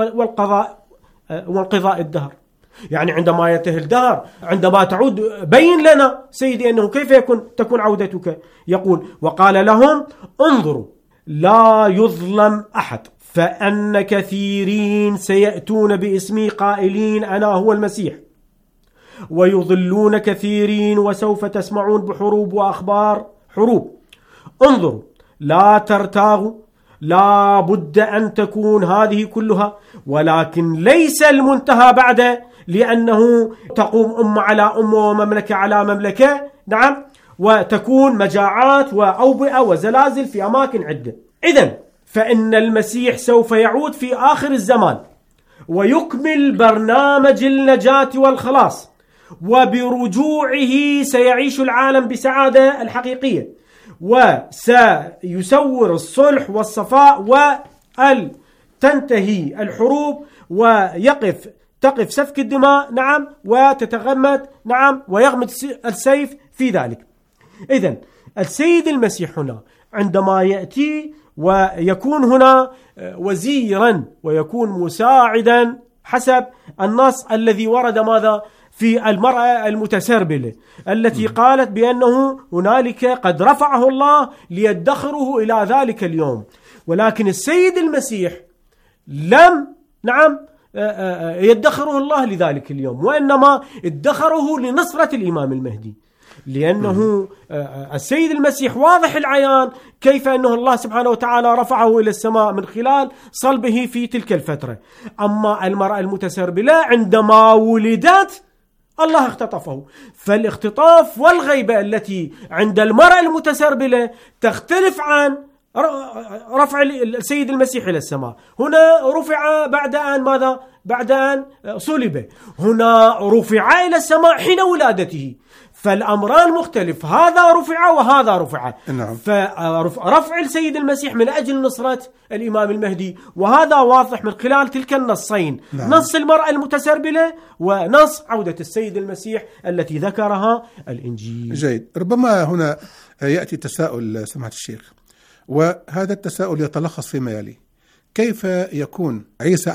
Speaker 10: وانقضاء الدهر، يعني عندما ينتهي الدهر، عندما تعود بين لنا سيدي أنه كيف تكون عودتك. يقول وقال لهم انظروا لا يظلم أحد، فأن كثيرين سيأتون باسمي قائلين أنا هو المسيح، ويضلون كثيرين، وسوف تسمعون بحروب وأخبار حروب. انظروا لا ترتاغوا، لا بد أن تكون هذه كلها، ولكن ليس المنتهى بعد، لأنه تقوم أمة على أمة ومملكة على مملكة. نعم، وتكون مجاعات وأوبئة وزلازل في أماكن عدة. إذن فإن المسيح سوف يعود في آخر الزمان ويكمل برنامج النجاة والخلاص، وبرجوعه سيعيش العالم بسعادة الحقيقية، وسيسور الصلح والصفاء، وتنتهي الحروب تقف سفك الدماء. نعم، وتتغمد. نعم، ويغمد السيف في ذلك. إذن السيد المسيح هنا عندما يأتي ويكون هنا وزيرا ويكون مساعدا حسب النص الذي ورد ماذا في المرأة المتسربلة التي قالت بأنه هنالك قد رفعه الله ليدخره إلى ذلك اليوم. ولكن السيد المسيح لم يدخره الله لذلك اليوم، وإنما ادخره لنصرة الإمام المهدي، لأنه السيد المسيح واضح العيان كيف أنه الله سبحانه وتعالى رفعه إلى السماء من خلال صلبه في تلك الفترة. أما المرأة المتسربلة عندما ولدت الله اختطفه. فالاختطاف والغيبة التي عند المرأة المتسربلة تختلف عن رفع السيد المسيح إلى السماء. هنا رفع بعد أن ماذا؟ بعد أن صلب. هنا رفع إلى السماء حين ولادته. فالأمران مختلف، هذا رفع وهذا رفع.
Speaker 9: نعم.
Speaker 10: فرفع السيد المسيح من أجل نصرة الإمام المهدي، وهذا واضح من خلال تلك النصين. نعم. نص المرأة المتسربلة ونص عودة السيد المسيح التي ذكرها الإنجيل.
Speaker 9: جيد. ربما هنا يأتي تساؤل سماحة الشيخ، وهذا التساؤل يتلخص فيما يلي: كيف يكون عيسى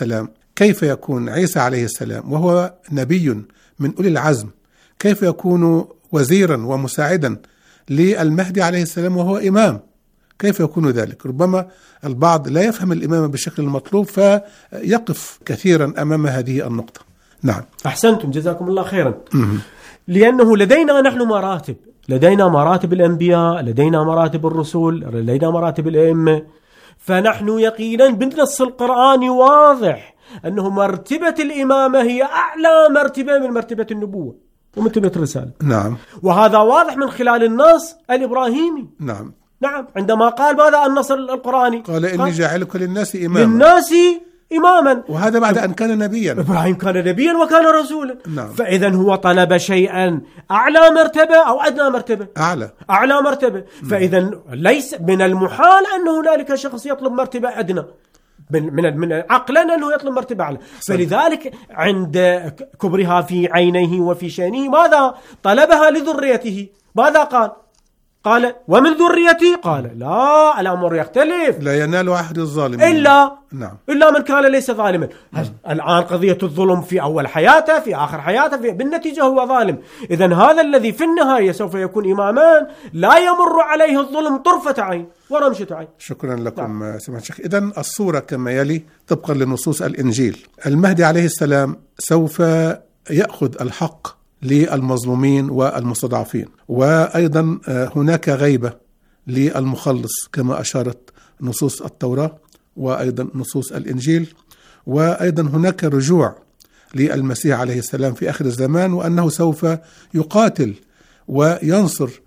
Speaker 9: عليه السلام وهو نبي من أولي العزم، كيف يكون وزيرا ومساعدا للمهدي عليه السلام وهو إمام؟ كيف يكون ذلك؟ ربما البعض لا يفهم الإمامة بالشكل المطلوب فيقف كثيرا أمام هذه النقطة. نعم،
Speaker 10: أحسنتم، جزاكم الله خيرا. لأنه لدينا نحن مراتب، لدينا مراتب الأنبياء، لدينا مراتب الرسل، لدينا مراتب الأئمة. فنحن يقينا بالنص القرآني واضح أنه مرتبة الإمامة هي أعلى مرتبة من مرتبة النبوة ومرتبة الرسالة.
Speaker 9: نعم.
Speaker 10: وهذا واضح من خلال النص الإبراهيمي.
Speaker 9: نعم.
Speaker 10: عندما قال ماذا النص القرآني؟
Speaker 9: قال إني جاعلك للناس إماما. وهذا بعد أن كان نبيا.
Speaker 10: إبراهيم كان نبيا وكان رسولا.
Speaker 9: نعم.
Speaker 10: فإذا هو طلب شيئا أعلى مرتبة أو أدنى مرتبة؟ أعلى مرتبة. فإذا ليس من المحال أن هنالك شخص يطلب مرتبة أدنى، من عقلا أنه يطلب مرتبة أعلى. فلذلك عند كبرها في عينيه وفي شأنه ماذا طلبها لذريته؟ ماذا قال ومن ذريتي؟ قال لا، الأمر يختلف،
Speaker 9: لا ينال عهد الظالم
Speaker 10: إلا من كان ليس ظالما. الآن قضية الظلم في أول حياته، في آخر حياته، بالنتيجة هو ظالم. إذن هذا الذي في النهاية سوف يكون إماما لا يمر عليه الظلم طرفة عين ورمشة عين.
Speaker 9: شكرا لكم سماحة الشيخ. إذن الصورة كما يلي طبقا لنصوص الإنجيل: المهدي عليه السلام سوف يأخذ الحق للمظلومين والمستضعفين، وأيضا هناك غيبة للمخلص كما أشارت نصوص التوراة وأيضا نصوص الإنجيل، وأيضا هناك رجوع للمسيح عليه السلام في آخر الزمان، وأنه سوف يقاتل وينصر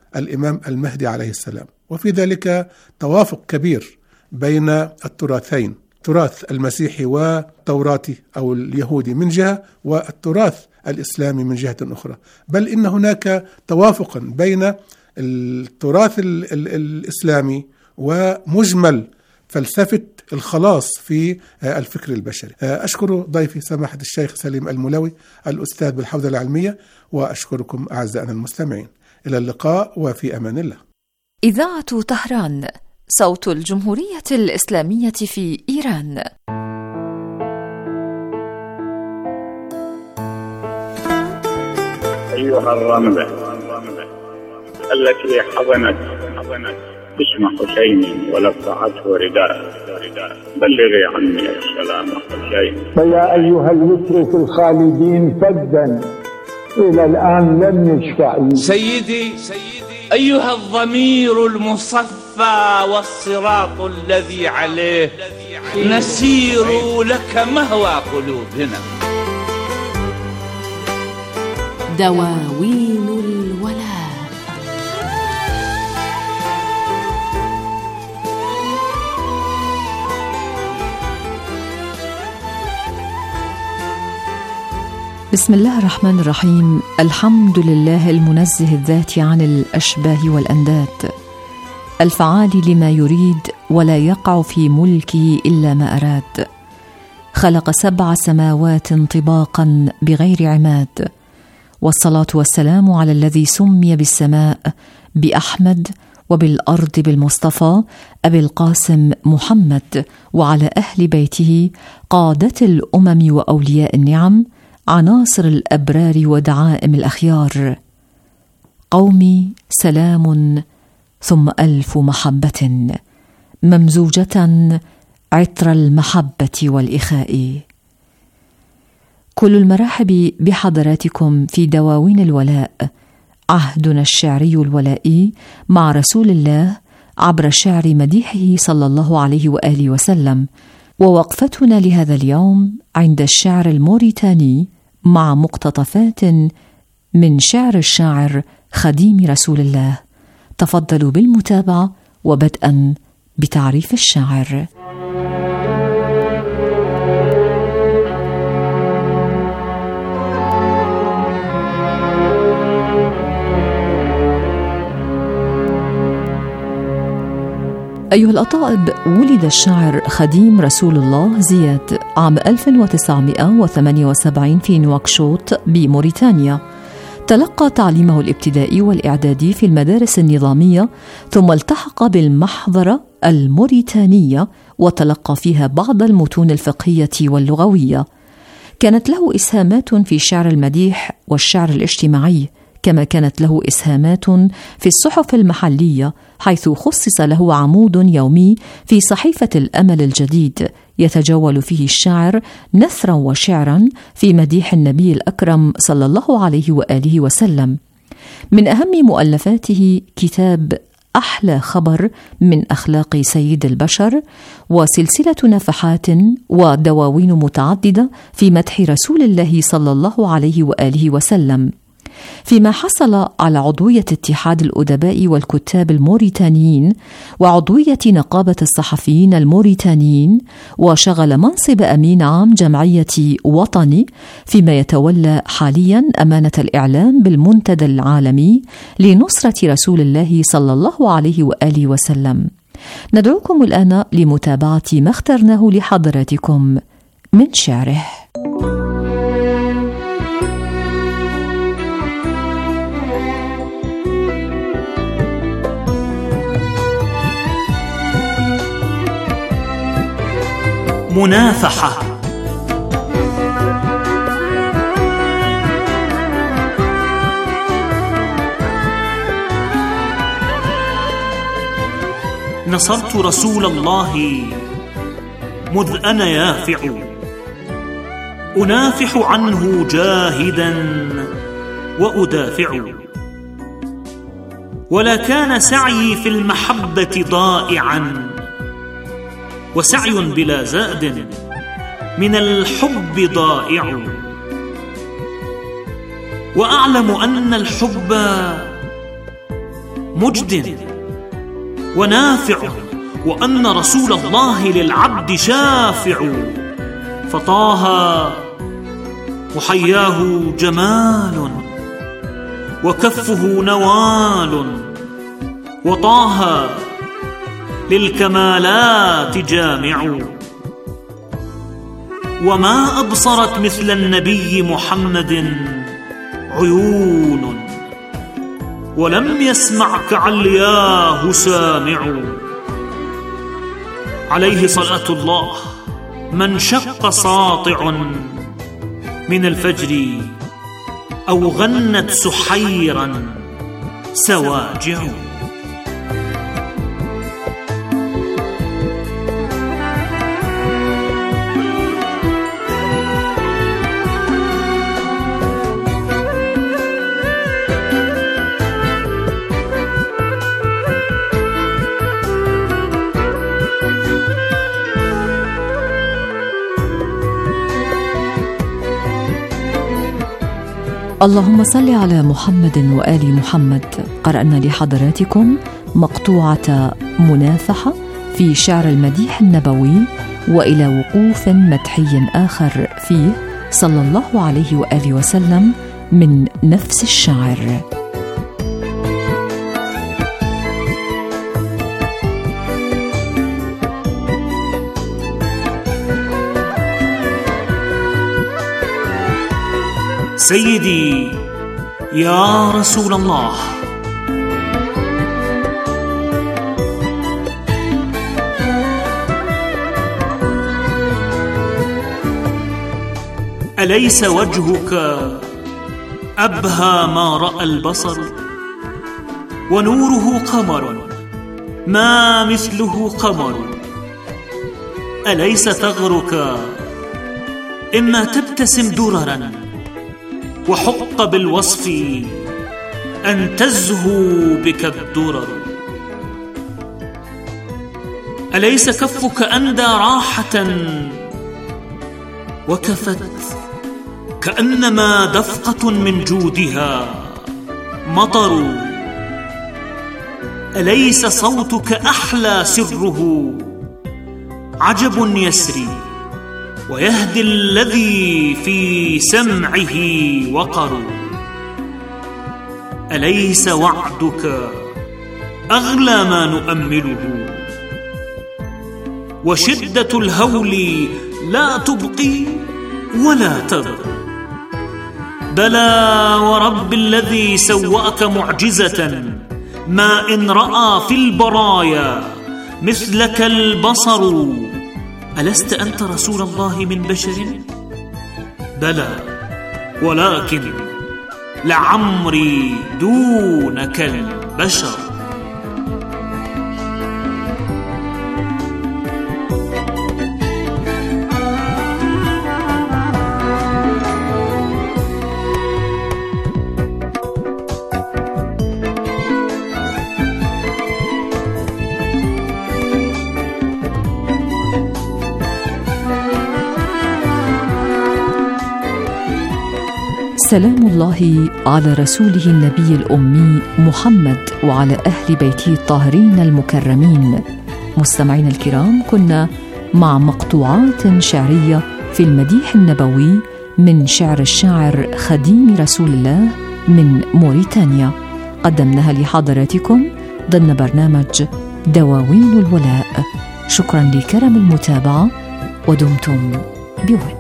Speaker 9: الإمام المهدي عليه السلام. وفي ذلك توافق كبير بين التراثين، تراث المسيحي والتوراتي أو اليهودي من جهة، والتراث الإسلامي من جهة أخرى، بل إن هناك توافقا بين التراث الإسلامي ومجمل فلسفة الخلاص في الفكر البشري. أشكر ضيفي سماحة الشيخ سليم المولوي الأستاذ بالحوزة العلمية، وأشكركم أعزائنا المستمعين. إلى اللقاء وفي أمان الله.
Speaker 8: إذاعة طهران، صوت الجمهورية الإسلامية في إيران.
Speaker 14: أيها الرملة التي حضنت اسم حسين ولفعته رداء، بلغي عني السلام حسين.
Speaker 15: فيا أيها الوتر في الخالدين فدا إلى الآن لم يشفع.
Speaker 16: سيدي أيها الضمير المصفى والصراط الذي عليه نسير لك مهوى قلوبنا.
Speaker 8: دواوين الولاء. بسم الله الرحمن الرحيم. الحمد لله المنزه الذات عن الأشباه والأنداد، الفعال لما يريد ولا يقع في ملكه إلا ما أراد. خلق 7 سماوات طباقا بغير عماد، والصلاة والسلام على الذي سمي بالسماء بأحمد وبالأرض بالمصطفى أبي القاسم محمد، وعلى أهل بيته قادة الأمم وأولياء النعم، عناصر الأبرار ودعائم الأخيار. قومي سلام ثم ألف محبة ممزوجة عطر المحبة والإخاء. كل المرحب بحضراتكم في دواوين الولاء، عهدنا الشعري الولائي مع رسول الله عبر شعر مديحه صلى الله عليه وآله وسلم، ووقفتنا لهذا اليوم عند الشعر الموريتاني مع مقتطفات من شعر الشاعر خديم رسول الله. تفضلوا بالمتابعة، وبدءا بتعريف الشاعر. أيها الأطائب، ولد الشاعر خديم رسول الله زياد عام 1978 في نواكشوط بموريتانيا. تلقى تعليمه الابتدائي والإعدادي في المدارس النظامية، ثم التحق بالمحضرة الموريتانية وتلقى فيها بعض المتون الفقهية واللغوية. كانت له إسهامات في شعر المديح والشعر الاجتماعي، كما كانت له إسهامات في الصحف المحلية، حيث خصص له عمود يومي في صحيفة الأمل الجديد يتجول فيه الشاعر نثرا وشعرا في مديح النبي الأكرم صلى الله عليه وآله وسلم. من أهم مؤلفاته كتاب أحلى خبر من أخلاق سيد البشر، وسلسلة نفحات ودواوين متعددة في مدح رسول الله صلى الله عليه وآله وسلم. فيما حصل على عضوية اتحاد الأدباء والكتاب الموريتانيين وعضوية نقابة الصحفيين الموريتانيين، وشغل منصب أمين عام جمعية وطني، فيما يتولى حاليا أمانة الإعلام بالمنتدى العالمي لنصرة رسول الله صلى الله عليه وآله وسلم. ندعوكم الآن لمتابعة ما اخترناه لحضراتكم من شعره.
Speaker 17: منافحة. نصرت رسول الله مذ أنا يافع، أنافح عنه جاهدا وأدافع، ولا كان سعيي في المحبة ضائعا، وسعي بلا زاد من الحب ضائع، وأعلم أن الحب مجد ونافع، وأن رسول الله للعبد شافع. فطه وحياه جمال وكفه نوال، وطه للكمالات جامع. وما أبصرت مثل النبي محمد عيون، ولم يسمع كعلياه سامع. عليه صلاة الله من شق ساطع من الفجر، أو غنت سحيرا سواجع.
Speaker 8: اللهم صل على محمد وآل محمد. قرأنا لحضراتكم مقطوعة منافحة في شعر المديح النبوي، وإلى وقوف مدحي آخر فيه صلى الله عليه وآله وسلم من نفس الشاعر.
Speaker 17: سيدي يا رسول الله، أليس وجهك أبهى ما رأى البصر، ونوره قمر ما مثله قمر. أليس ثغرك إما تبتسم دررا، وحق بالوصف أن تزهو بك الدرر. أليس كفك أندى راحة، وكفت كأنما دفقة من جودها مطر. أليس صوتك أحلى سره، عجب يسري ويهدي الذي في سمعه وقر. أليس وعدك أغلى ما نؤمله، وشدة الهول لا تبقي ولا تذر. بلى ورب الذي سوأك معجزة، ما إن رأى في البرايا مثلك البصر. ألست أنت رسول الله من بشر؟ بلى، ولكن لعمري دونك البشر.
Speaker 8: سلام الله على رسوله النبي الأمي محمد وعلى أهل بيته الطاهرين المكرمين. مستمعين الكرام، كنا مع مقطوعات شعرية في المديح النبوي من شعر الشاعر خديم رسول الله من موريتانيا، قدمناها لحضراتكم ضمن برنامج دواوين الولاء. شكرا لكرم المتابعة، ودمتم بود.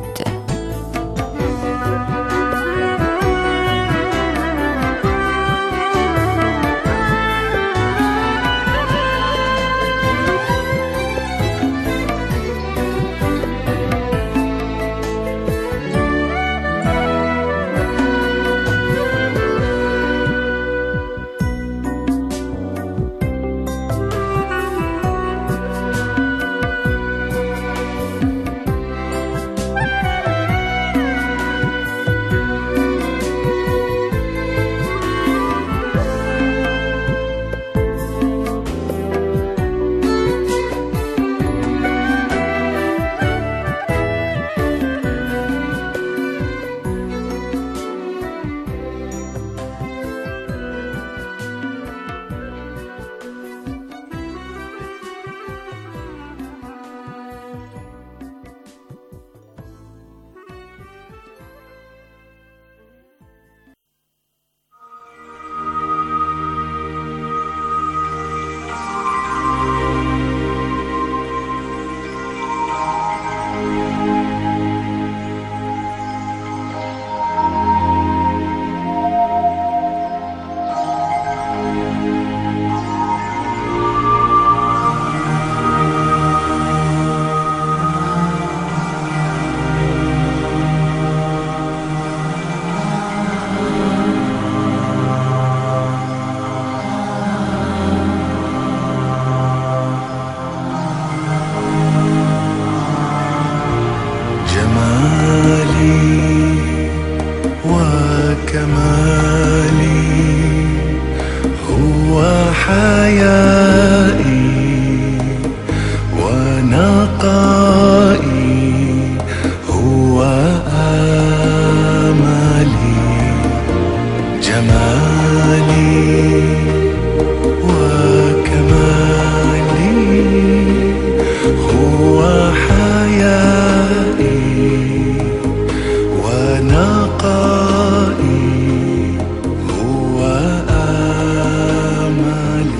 Speaker 12: الحياة.